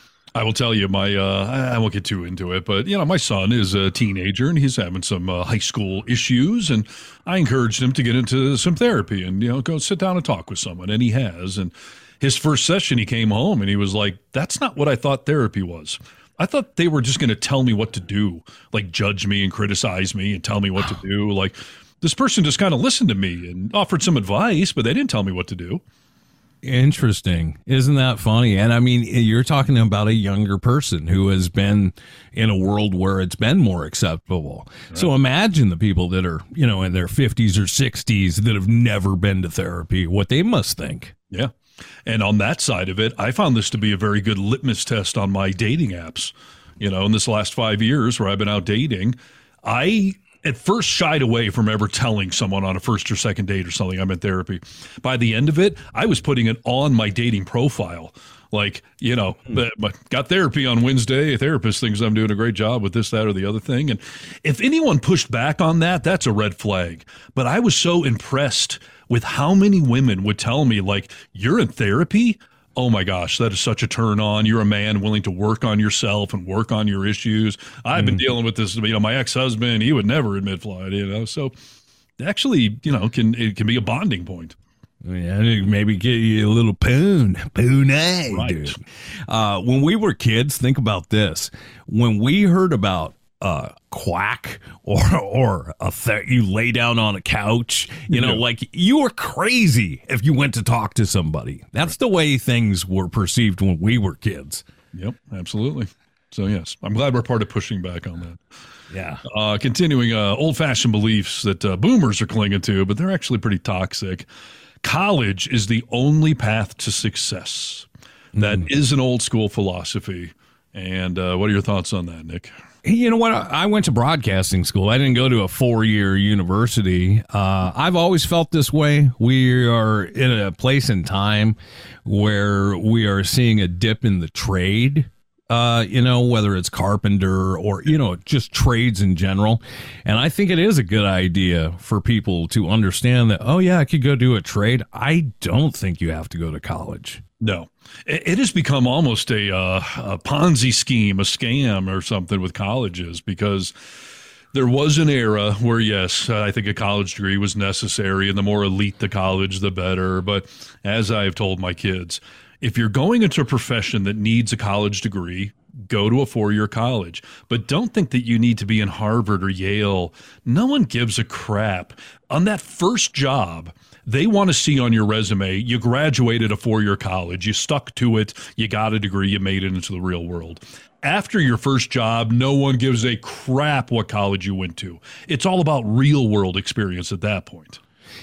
I will tell you, my uh, I won't get too into it, but, you know, my son is a teenager and he's having some uh, high school issues, and I encouraged him to get into some therapy and, you know, go sit down and talk with someone, and he has. And his first session, he came home and he was like, that's not what I thought therapy was. I thought they were just going to tell me what to do, like judge me and criticize me and tell me what to do. Like, this person just kind of listened to me and offered some advice, but they didn't tell me what to do. Interesting. Isn't that funny? And I mean, you're talking about a younger person who has been in a world where it's been more acceptable. Right. So imagine the people that are, you know, in their fifties or sixties that have never been to therapy, what they must think. Yeah. And on that side of it, I found this to be a very good litmus test on my dating apps. You know, in this last five years where I've been out dating, I at first shied away from ever telling someone on a first or second date or something I'm in therapy. By the end of it, I was putting it on my dating profile. Like, you know, hmm. got therapy on Wednesday. A therapist thinks I'm doing a great job with this, that, or the other thing. And if anyone pushed back on that, that's a red flag. But I was so impressed with how many women would tell me, like, you're in therapy? Oh my gosh, that is such a turn on. You're a man willing to work on yourself and work on your issues. I've been mm. dealing with this, you know, my ex-husband, he would never admit flight, you know, so actually, you know, can it can be a bonding point. Yeah, maybe get you a little poon, poon, right. Dude. Uh, when we were kids, think about this. When we heard about uh, quack or or a th- you lay down on a couch, you know, yeah. like you were crazy if you went to talk to somebody. That's the way things were perceived when we were kids. Yep, absolutely. So yes, I'm glad we're part of pushing back on that. Yeah. Uh, continuing uh, old-fashioned beliefs that uh, boomers are clinging to, but they're actually pretty toxic. College is the only path to success. That mm. is an old school philosophy. And uh, what are your thoughts on that, Nick? You know what? I went to broadcasting school. I didn't go to a four-year university. Uh, I've always felt this way. We are in a place in time where we are seeing a dip in the trade uh, you know, whether it's carpenter or, you know, just trades in general. And I think it is a good idea for people to understand that, oh, yeah, I could go do a trade. I don't think you have to go to college. No. It has become almost a, uh, a Ponzi scheme, a scam or something with colleges, because there was an era where, yes, I think a college degree was necessary, and the more elite the college, the better. But as I've told my kids, if you're going into a profession that needs a college degree, go to a four-year college. But don't think that you need to be in Harvard or Yale. No one gives a crap. On that first job, they want to see on your resume, you graduated a four-year college, you stuck to it, you got a degree, you made it into the real world. After your first job, no one gives a crap what college you went to. It's all about real-world experience at that point.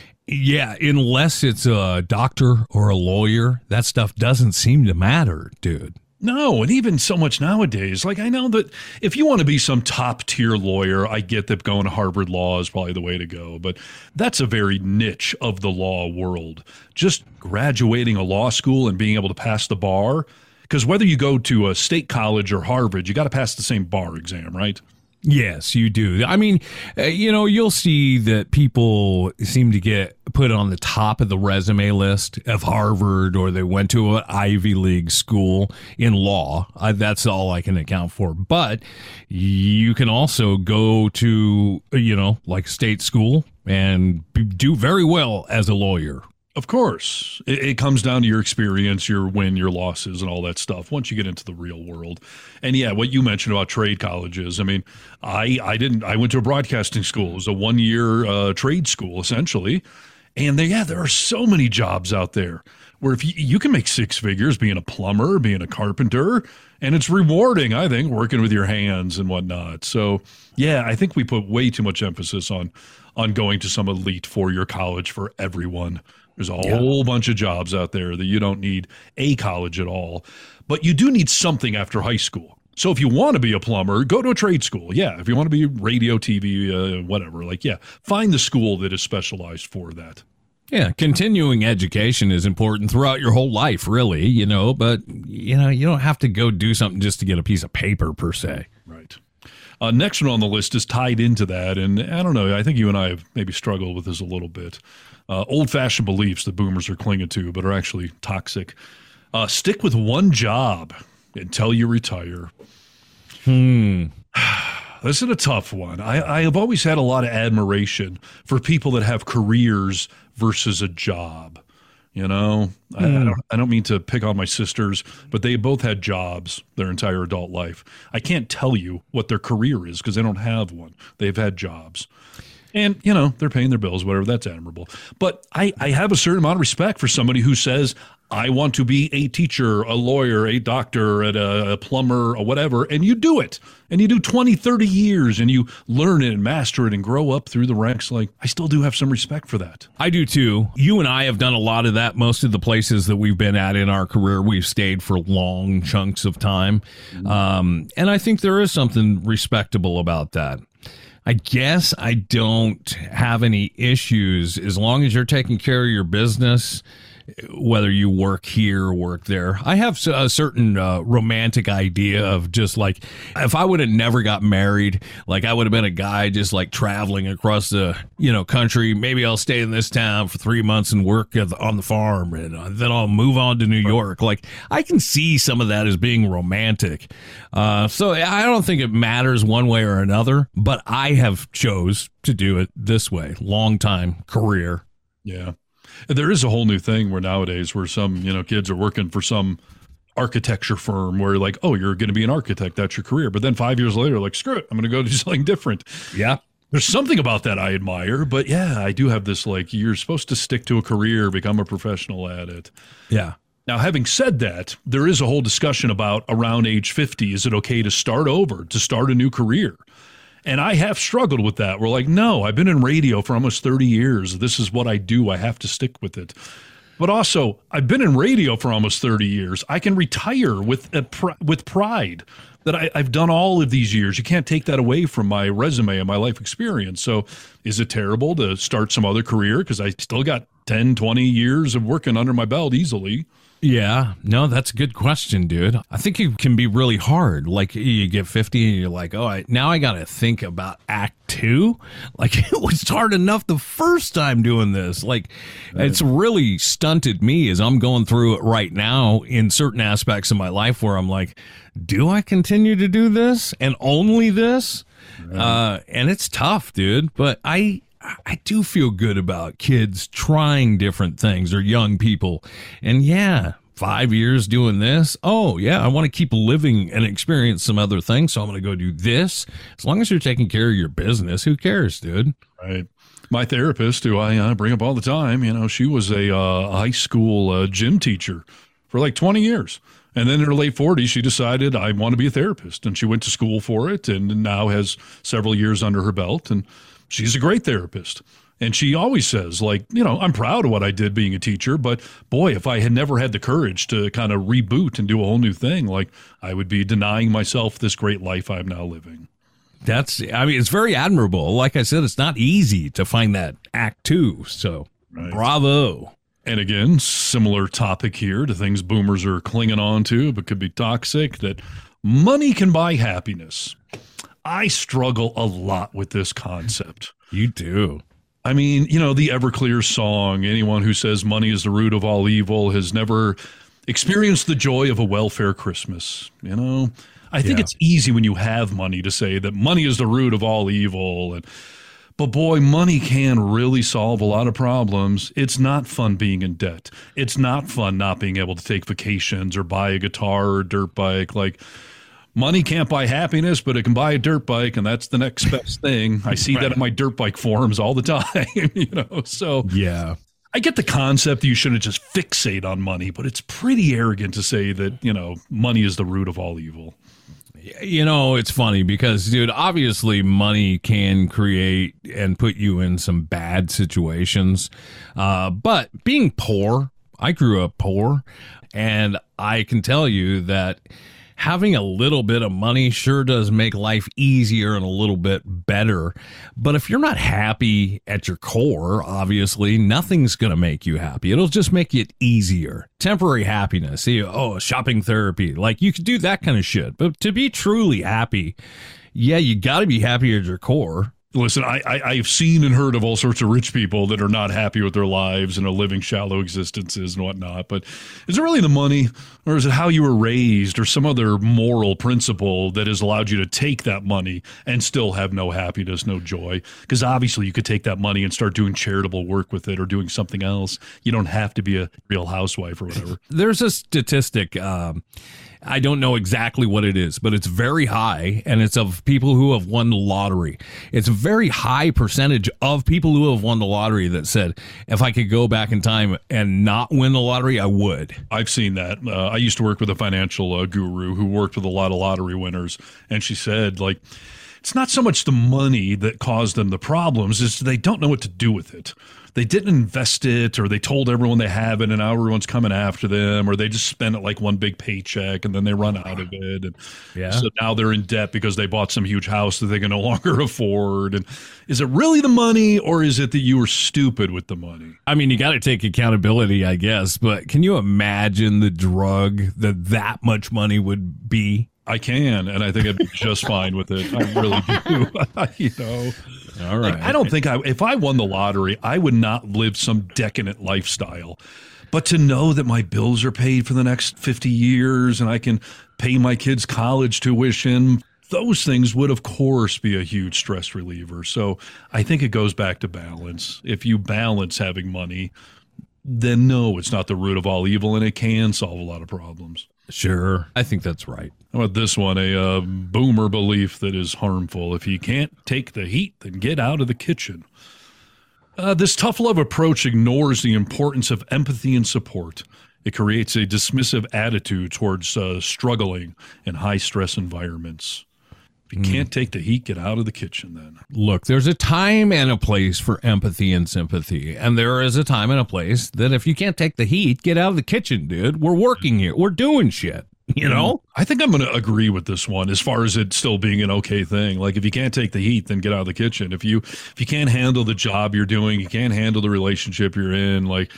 Yeah, unless it's a doctor or a lawyer, that stuff doesn't seem to matter, dude. No, and even so much nowadays. Like, I know that if you want to be some top-tier lawyer, I get that going to Harvard Law is probably the way to go, but that's a very niche of the law world. Just graduating a law school and being able to pass the bar, because whether you go to a state college or Harvard, you got to pass the same bar exam, right? Yes, you do. I mean, uh, you know, you'll see that people seem to get put on the top of the resume list of Harvard, or they went to an Ivy League school in law. Uh, that's all I can account for. But you can also go to, you know, like state school and do very well as a lawyer. Of course. It, it comes down to your experience, your win, your losses, and all that stuff once you get into the real world. And yeah, what you mentioned about trade colleges, I mean, I, I didn't, I went to a broadcasting school. It was a one-year uh, trade school, essentially. And they, yeah, there are so many jobs out there where if you, you can make six figures being a plumber, being a carpenter, and it's rewarding, I think, working with your hands and whatnot. So yeah, I think we put way too much emphasis on, on going to some elite four-year college for everyone. There's a yeah. whole bunch of jobs out there that you don't need a college at all, but you do need something after high school. So if you want to be a plumber, go to a trade school. Yeah. If you want to be radio, T V, uh, whatever, like, yeah, find the school that is specialized for that. Yeah. Continuing education is important throughout your whole life, really, you know, but, you know, you don't have to go do something just to get a piece of paper per se. Right. Uh, next one on the list is tied into that. And I don't know, I think you and I have maybe struggled with this a little bit. Uh, old-fashioned beliefs that boomers are clinging to, but are actually toxic. Uh, stick with one job until you retire. Hmm. This is a tough one. I, I have always had a lot of admiration for people that have careers versus a job. You know, mm. I, I, don't, I don't mean to pick on my sisters, but they both had jobs their entire adult life. I can't tell you what their career is because they don't have one. They've had jobs. And, you know, they're paying their bills, whatever, that's admirable. But I, I have a certain amount of respect for somebody who says, I want to be a teacher, a lawyer, a doctor, a, a plumber, or whatever, and you do it. And you do twenty, thirty years, and you learn it and master it and grow up through the ranks. Like, I still do have some respect for that. I do, too. You and I have done a lot of that. Most of the places that we've been at in our career, we've stayed for long chunks of time. Um, and I think there is something respectable about that. I guess I don't have any issues as long as you're taking care of your business, whether you work here or work there. I have a certain uh, romantic idea of just like, if I would have never got married, like I would have been a guy just like traveling across the, you know, country. Maybe I'll stay in this town for three months and work at the, on the farm, and uh, then I'll move on to New York. Like, I can see some of that as being romantic. Uh, so I don't think it matters one way or another, but I have chose to do it this way. Long time career. Yeah. There is a whole new thing where nowadays where some, you know, kids are working for some architecture firm where like, oh, you're going to be an architect. That's your career. But then five years later, like, screw it, I'm going to go do something different. Yeah. There's something about that I admire. But yeah, I do have this, like, you're supposed to stick to a career, become a professional at it. Yeah. Now, having said that, there is a whole discussion about around age fifty. Is it okay to start over, to start a new career? And I have struggled with that. We're like, no, I've been in radio for almost thirty years. This is what I do. I have to stick with it. But also, I've been in radio for almost thirty years. I can retire with a pr- with pride that I, I've done all of these years. You can't take that away from my resume and my life experience. So is it terrible to start some other career? Because I still got ten, twenty years of working under my belt easily. Yeah, no, that's a good question, dude. I think it can be really hard. Like, you get fifty and you're like, oh, I, now I got to think about act two. Like, it was hard enough the first time doing this. Like, right. It's really stunted me as I'm going through it right now in certain aspects of my life where I'm like, do I continue to do this and only this? Right. Uh, and it's tough, dude. But I... I do feel good about kids trying different things or young people. And yeah, five years doing this. Oh, yeah, I want to keep living and experience some other things. So I'm going to go do this. As long as you're taking care of your business, who cares, dude? Right. My therapist, who I uh, bring up all the time, you know, she was a uh, high school uh, gym teacher for like twenty years. And then in her late forties, she decided, I want to be a therapist. And she went to school for it and now has several years under her belt. And she's a great therapist. And she always says, like, you know, I'm proud of what I did being a teacher, but boy, if I had never had the courage to kind of reboot and do a whole new thing, like, I would be denying myself this great life I'm now living. That's, I mean, it's very admirable. Like I said, it's not easy to find that act two. So right. Bravo. And again, similar topic here to things boomers are clinging on to, but could be toxic, that money can buy happiness. I struggle a lot with this concept. You do. I mean, you know, the Everclear song, anyone who says money is the root of all evil has never experienced the joy of a welfare Christmas. You know, I think yeah. it's easy when you have money to say that money is the root of all evil. And, but boy, money can really solve a lot of problems. It's not fun being in debt. It's not fun not being able to take vacations or buy a guitar or a dirt bike. Like, money can't buy happiness, but it can buy a dirt bike, and that's the next best thing. I see right. that in my dirt bike forums all the time, you know. So yeah, I get the concept that you shouldn't just fixate on money, but it's pretty arrogant to say that, you know, money is the root of all evil. You know, it's funny because, dude, obviously money can create and put you in some bad situations. Uh, but being poor, I grew up poor, and I can tell you that having a little bit of money sure does make life easier and a little bit better. But if you're not happy at your core, obviously, nothing's going to make you happy. It'll just make it easier. Temporary happiness. See, oh, shopping therapy. Like, you could do that kind of shit. But to be truly happy, yeah, you got to be happy at your core. Listen, I, I, I've seen and heard of all sorts of rich people that are not happy with their lives and are living shallow existences and whatnot. But is it really the money, or is it how you were raised, or some other moral principle that has allowed you to take that money and still have no happiness, no joy? Because obviously you could take that money and start doing charitable work with it or doing something else. You don't have to be a Real Housewife or whatever. There's a statistic. Um, I don't know exactly what it is, but it's very high, and it's of people who have won the lottery. It's a very high percentage of people who have won the lottery that said, if I could go back in time and not win the lottery, I would. I've seen that. Uh, I used to work with a financial uh, guru who worked with a lot of lottery winners, and she said, like, it's not so much the money that caused them the problems, it's they don't know what to do with it. They didn't invest it, or they told everyone they have it and now everyone's coming after them, or they just spend it like one big paycheck and then they run out of it. And yeah. so now they're in debt because they bought some huge house that they can no longer afford. And is it really the money, or is it that you were stupid with the money? I mean, you got to take accountability, I guess, but can you imagine the drug that that much money would be? I can, and I think I'd be just fine with it. I really do. You know, all right. Like, I don't think I, if I won the lottery, I would not live some decadent lifestyle. But to know that my bills are paid for the next fifty years and I can pay my kids' college tuition, those things would, of course, be a huge stress reliever. So I think it goes back to balance. If you balance having money, then no, it's not the root of all evil, and it can solve a lot of problems. Sure. I think that's right. How about this one? A uh, boomer belief that is harmful. If you can't take the heat, then get out of the kitchen. Uh, this tough love approach ignores the importance of empathy and support. It creates a dismissive attitude towards uh, struggling in high-stress environments. If you can't take the heat, get out of the kitchen then. Look, there's a time and a place for empathy and sympathy. And there is a time and a place that if you can't take the heat, get out of the kitchen, dude. We're working here. We're doing shit. You know, I think I'm going to agree with this one as far as it still being an okay thing. Like if you can't take the heat, then get out of the kitchen. If you if you can't handle the job you're doing, you can't handle the relationship you're in, like,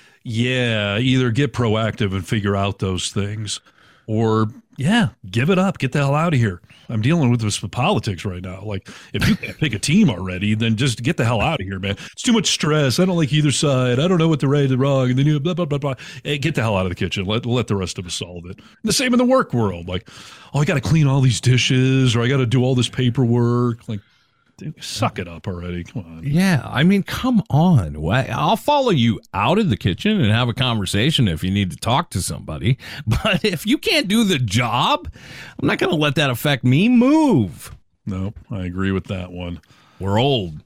yeah, either get proactive and figure out those things, or yeah, give it up, get the hell out of here. I'm dealing with this with politics right now. Like, if you can't pick a team already, then just get the hell out of here, man. It's too much stress. I don't like either side. I don't know what the right or wrong. And then you blah, blah, blah, blah. Hey, get the hell out of the kitchen. Let let the rest of us solve it. And the same in the work world. Like, oh, I got to clean all these dishes, or I got to do all this paperwork. Like, dude, suck it up already. Come on. Yeah, I mean, come on. I'll follow you out of the kitchen and have a conversation if you need to talk to somebody. But if you can't do the job, I'm not going to let that affect me. Move. No, I agree with that one. We're old.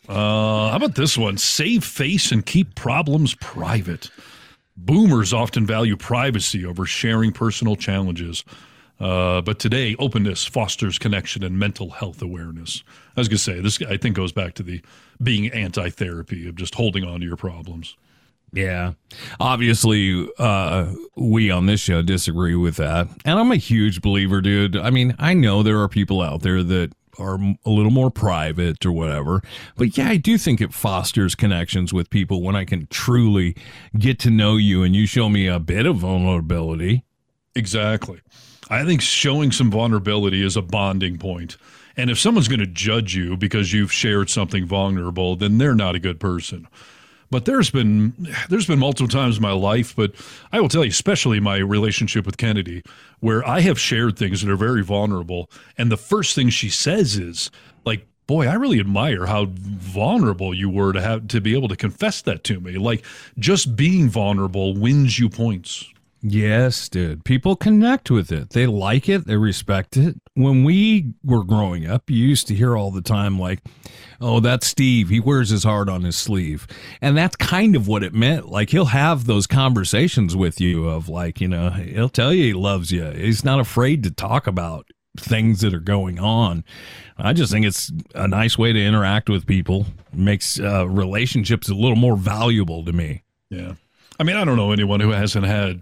Uh, how about this one? Save face and keep problems private. Boomers often value privacy over sharing personal challenges. Uh, but today, openness fosters connection and mental health awareness. I was going to say, this I think goes back to the being anti-therapy of just holding on to your problems. Yeah. Obviously, uh, we on this show disagree with that. And I'm a huge believer, dude. I mean, I know there are people out there that are a little more private or whatever. But yeah, I do think it fosters connections with people when I can truly get to know you and you show me a bit of vulnerability. Exactly. I think showing some vulnerability is a bonding point. And if someone's going to judge you because you've shared something vulnerable, then they're not a good person. But there's been there's been multiple times in my life, but I will tell you, especially my relationship with Kennedy, where I have shared things that are very vulnerable. And the first thing she says is, like, boy, I really admire how vulnerable you were to have to be able to confess that to me. Like, just being vulnerable wins you points. Yes, dude. People connect with it. They like it. They respect it. When we were growing up, you used to hear all the time, like, oh, that's Steve. He wears his heart on his sleeve. And that's kind of what it meant. Like, he'll have those conversations with you of, like, you know, he'll tell you he loves you. He's not afraid to talk about things that are going on. I just think it's a nice way to interact with people. It makes uh, relationships a little more valuable to me. Yeah. I mean, I don't know anyone who hasn't had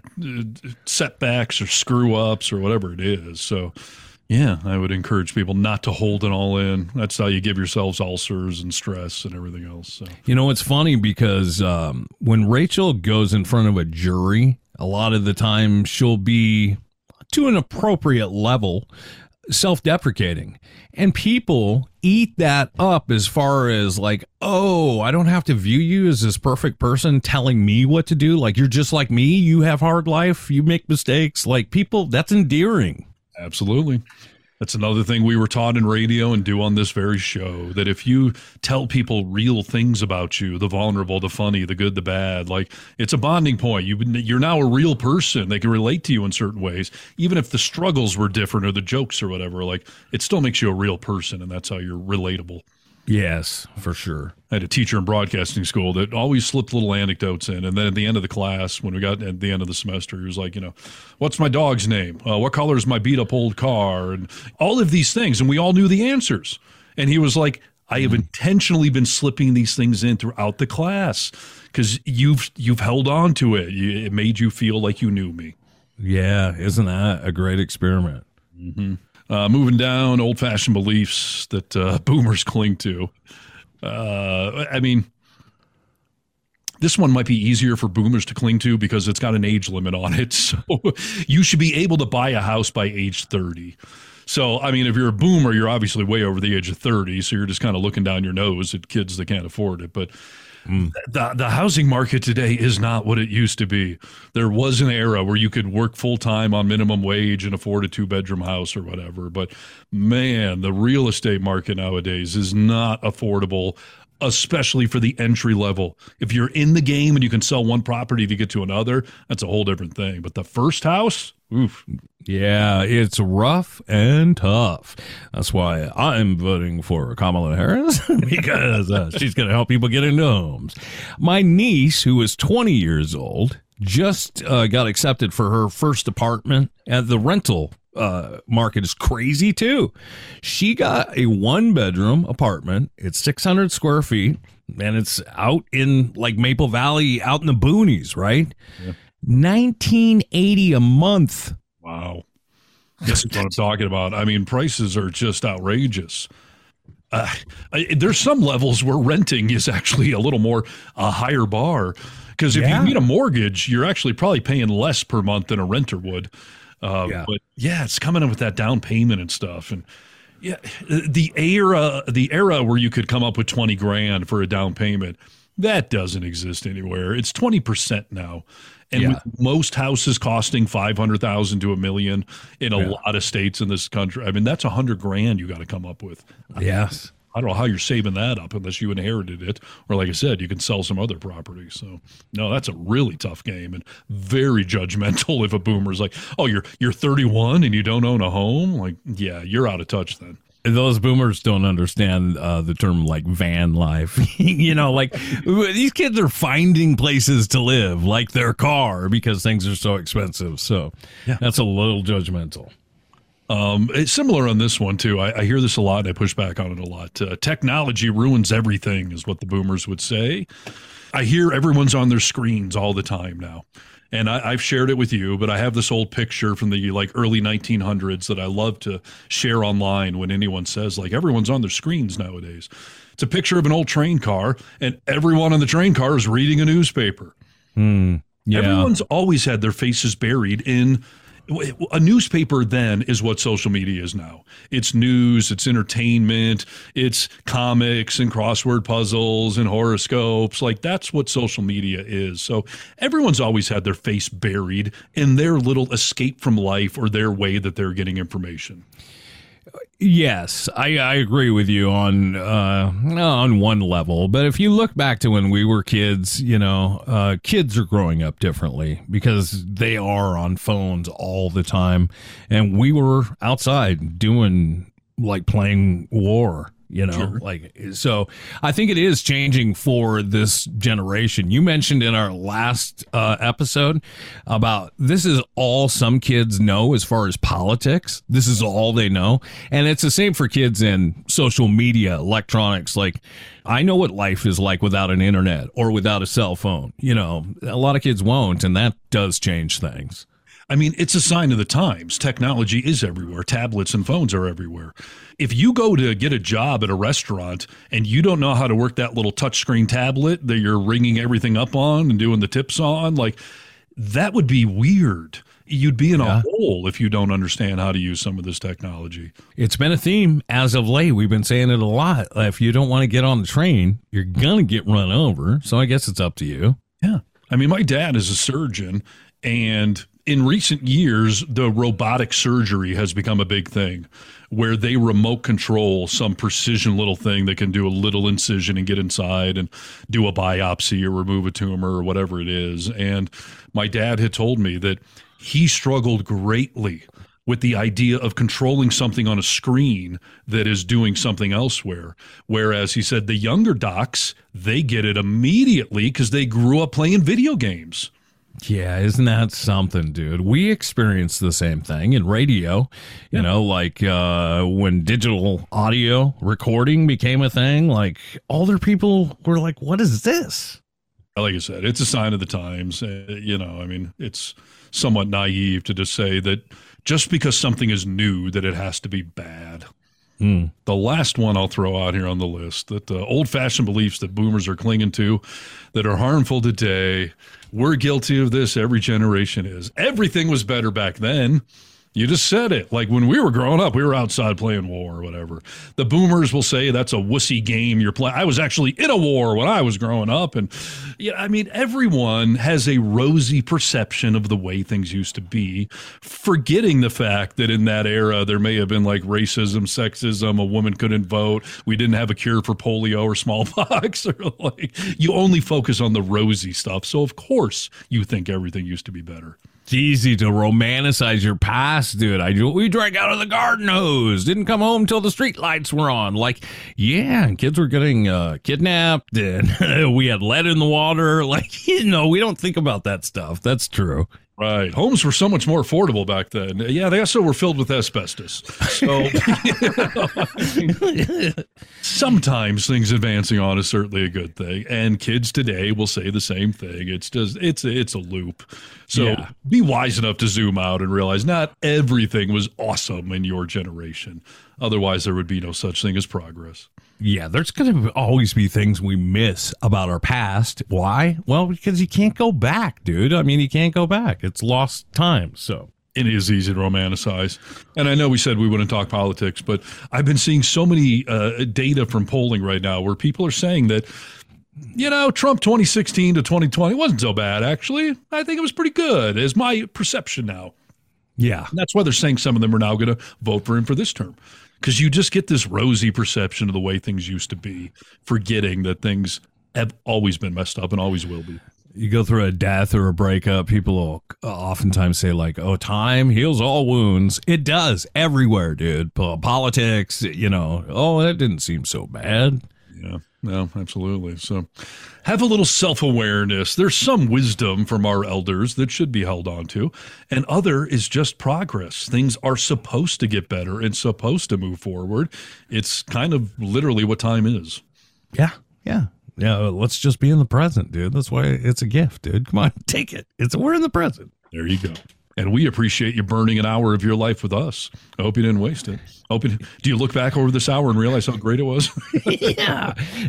setbacks or screw ups or whatever it is. So, yeah, I would encourage people not to hold it all in. That's how you give yourselves ulcers and stress and everything else. So. You know, it's funny because um, when Rachel goes in front of a jury, a lot of the time she'll be, to an appropriate level, self-deprecating, and people eat that up as far as like, oh, I don't have to view you as this perfect person telling me what to do. Like, you're just like me. You have hard life. You make mistakes. Like, people, that's endearing. Absolutely. That's another thing we were taught in radio and do on this very show, that if you tell people real things about you, the vulnerable, the funny, the good, the bad, like, it's a bonding point. You, you're now a real person. They can relate to you in certain ways, even if the struggles were different or the jokes or whatever. Like, it still makes you a real person, and that's how you're relatable. Yes, for sure. I had a teacher in broadcasting school that always slipped little anecdotes in. And then at the end of the class, when we got at the end of the semester, he was like, you know, what's my dog's name? Uh, what color is my beat up old car? And all of these things. And we all knew the answers. And he was like, I have intentionally been slipping these things in throughout the class because you've, you've held on to it. You, it made you feel like you knew me. Yeah. Isn't that a great experiment? Mm-hmm. Uh, moving down, old-fashioned beliefs that uh, boomers cling to. Uh, I mean, this one might be easier for boomers to cling to because it's got an age limit on it. So you should be able to buy a house by age thirty. So, I mean, if you're a boomer, you're obviously way over the age of thirty. So you're just kind of looking down your nose at kids that can't afford it. But Mm. The, the housing market today is not what it used to be. There was an era where you could work full-time on minimum wage and afford a two-bedroom house or whatever. But, man, the real estate market nowadays is not affordable, especially for the entry level. If you're in the game and you can sell one property to get to another, that's a whole different thing. But the first house, oof. Yeah, it's rough and tough. That's why I'm voting for Kamala Harris, because uh, she's going to help people get into homes. My niece, who is twenty years old, just uh, got accepted for her first apartment, and the rental uh, market is crazy, too. She got a one-bedroom apartment. It's six hundred square feet, and it's out in, like, Maple Valley, out in the boonies, right? Yeah. nineteen eighty a month. Wow. This is what I'm talking about. I mean, prices are just outrageous. Uh, I, there's some levels where renting is actually a little more a higher bar, because if Yeah. you need a mortgage, you're actually probably paying less per month than a renter would. Uh, Yeah. But yeah, it's coming in with that down payment and stuff. And yeah, the era, the era where you could come up with twenty grand for a down payment, that doesn't exist anywhere. It's twenty percent now. And Yeah. with most houses costing five hundred thousand to a million in a Yeah. lot of states in this country, I mean, that's a hundred grand you got to come up with. Yes. I don't know how you're saving that up unless you inherited it, or like I said, you can sell some other property. So no, that's a really tough game and very judgmental. If a boomer's like, "Oh, you're you're thirty-one and you don't own a home," like, yeah, you're out of touch then. Those boomers don't understand uh, the term like van life. You know, like these kids are finding places to live, like their car, because things are so expensive. So Yeah. that's a little judgmental. Um, it's similar on this one too. I, I hear this a lot and I push back on it a lot. Uh, technology ruins everything is what the boomers would say. I hear everyone's on their screens all the time now. And I, I've shared it with you, but I have this old picture from the like early nineteen hundreds that I love to share online when anyone says like everyone's on their screens nowadays. It's a picture of an old train car and everyone on the train car is reading a newspaper. Hmm. Yeah. Everyone's always had their faces buried in a newspaper. Then is what social media is now. It's news, it's entertainment, it's comics and crossword puzzles and horoscopes. Like that's what social media is. So everyone's always had their face buried in their little escape from life or their way that they're getting information. Yes, I, I agree with you on uh, on one level. But if you look back to when we were kids, you know, uh, kids are growing up differently because they are on phones all the time. And we were outside doing like playing war. You know, Sure. like, so I think it is changing for this generation. You mentioned in our last uh, episode about this is all some kids know as far as politics. This is all they know. And it's the same for kids in social media, electronics. Like, I know what life is like without an internet or without a cell phone. You know, a lot of kids won't, and that does change things. I mean, it's a sign of the times. Technology is everywhere. Tablets and phones are everywhere. If you go to get a job at a restaurant and you don't know how to work that little touchscreen tablet that you're ringing everything up on and doing the tips on, like that would be weird. You'd be in Yeah. a hole if you don't understand how to use some of this technology. It's been a theme as of late. We've been saying it a lot. If you don't want to get on the train, you're going to get run over. So I guess it's up to you. Yeah. I mean, my dad is a surgeon, and in recent years, the robotic surgery has become a big thing where they remote control some precision little thing that can do a little incision and get inside and do a biopsy or remove a tumor or whatever it is. And my dad had told me that he struggled greatly with the idea of controlling something on a screen that is doing something elsewhere. Whereas he said the younger docs, they get it immediately because they grew up playing video games. Yeah, isn't that something, dude? We experienced the same thing in radio, you Yeah. know, like uh, when digital audio recording became a thing, like older people were like, what is this? Like I said, it's a sign of the times. Uh, you know, I mean, it's somewhat naive to just say that just because something is new, that it has to be bad. Mm. The last one I'll throw out here on the list, that the old-fashioned beliefs that boomers are clinging to that are harmful today, we're guilty of this. Every generation is. Everything was better back then. You just said it. Like when we were growing up, we were outside playing war or whatever. The boomers will say that's a wussy game you're playing. I was actually in a war when I was growing up. And yeah, I mean, everyone has a rosy perception of the way things used to be, forgetting the fact that in that era, there may have been like racism, sexism, a woman couldn't vote. We didn't have a cure for polio or smallpox. Or like you only focus on the rosy stuff. So of course you think everything used to be better. It's easy to romanticize your past, dude. I we drank out of the garden hose, didn't come home till the street lights were on. Like, yeah, and kids were getting uh, kidnapped, and we had lead in the water. Like, you know, we don't think about that stuff. That's true. Right. Homes were so much more affordable back then. Yeah, they also were filled with asbestos. So you know, sometimes things advancing on is certainly a good thing. And kids today will say the same thing. It's just it's it's a loop. So Yeah. be wise enough to zoom out and realize not everything was awesome in your generation. Otherwise, there would be no such thing as progress. Yeah, there's going to always be things we miss about our past. Why? Well, because you can't go back, dude. I mean, you can't go back. It's lost time. So it is easy to romanticize. And I know we said we wouldn't talk politics, but I've been seeing so many uh, data from polling right now where people are saying that, you know, Trump twenty sixteen to twenty twenty wasn't so bad, actually. I think it was pretty good, is my perception now. yeah, And that's why they're saying some of them are now going to vote for him for this term. Because you just get this rosy perception of the way things used to be, forgetting that things have always been messed up and always will be. you go through a death or a breakup, people will oftentimes say like, oh, time heals all wounds. It does everywhere, dude. Po- Politics, you know, oh, that didn't seem so bad. Yeah, no, absolutely. So have a little self-awareness. There's some wisdom from our elders that should be held on to. And other is just progress. Things are supposed to get better and supposed to move forward. It's kind of literally what time is. Yeah, yeah. Yeah, let's just be in the present, dude. That's why it's a gift, dude. Come on, take it. It's we're in the present. There you go. And we appreciate you burning an hour of your life with us. I hope you didn't waste it. Hope you, do you look back over this hour and realize how great it was? Yeah.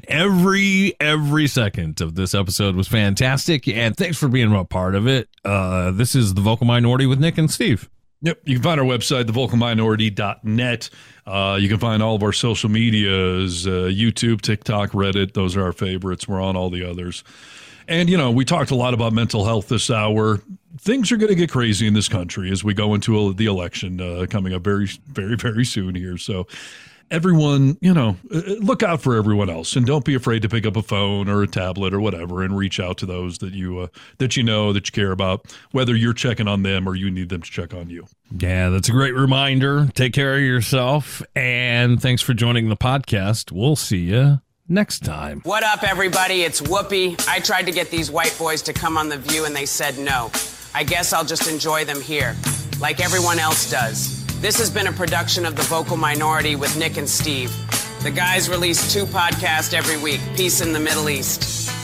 Every every second of this episode was fantastic, and thanks for being a part of it. Uh, this is The Vocal Minority with Nick and Steve. Yep. You can find our website, the vocal minority dot net. Uh, you can find all of our social medias, uh, YouTube, TikTok, Reddit. Those are our favorites. We're on all the others. And, you know, we talked a lot about mental health this hour. Things are going to get crazy in this country as we go into a, the election uh, coming up very, very, very soon here. So everyone, you know, look out for everyone else and don't be afraid to pick up a phone or a tablet or whatever and reach out to those that you uh, that you know, that you care about, whether you're checking on them or you need them to check on you. Yeah, that's a great reminder. Take care of yourself, and thanks for joining the podcast. We'll see you next time. What up, everybody? It's Whoopi. I tried to get these white boys to come on The View, and they said no. I guess I'll just enjoy them here, like everyone else does. This has been a production of The Vocal Minority with Nick and Steve. The guys release two podcasts every week. Peace in the Middle East.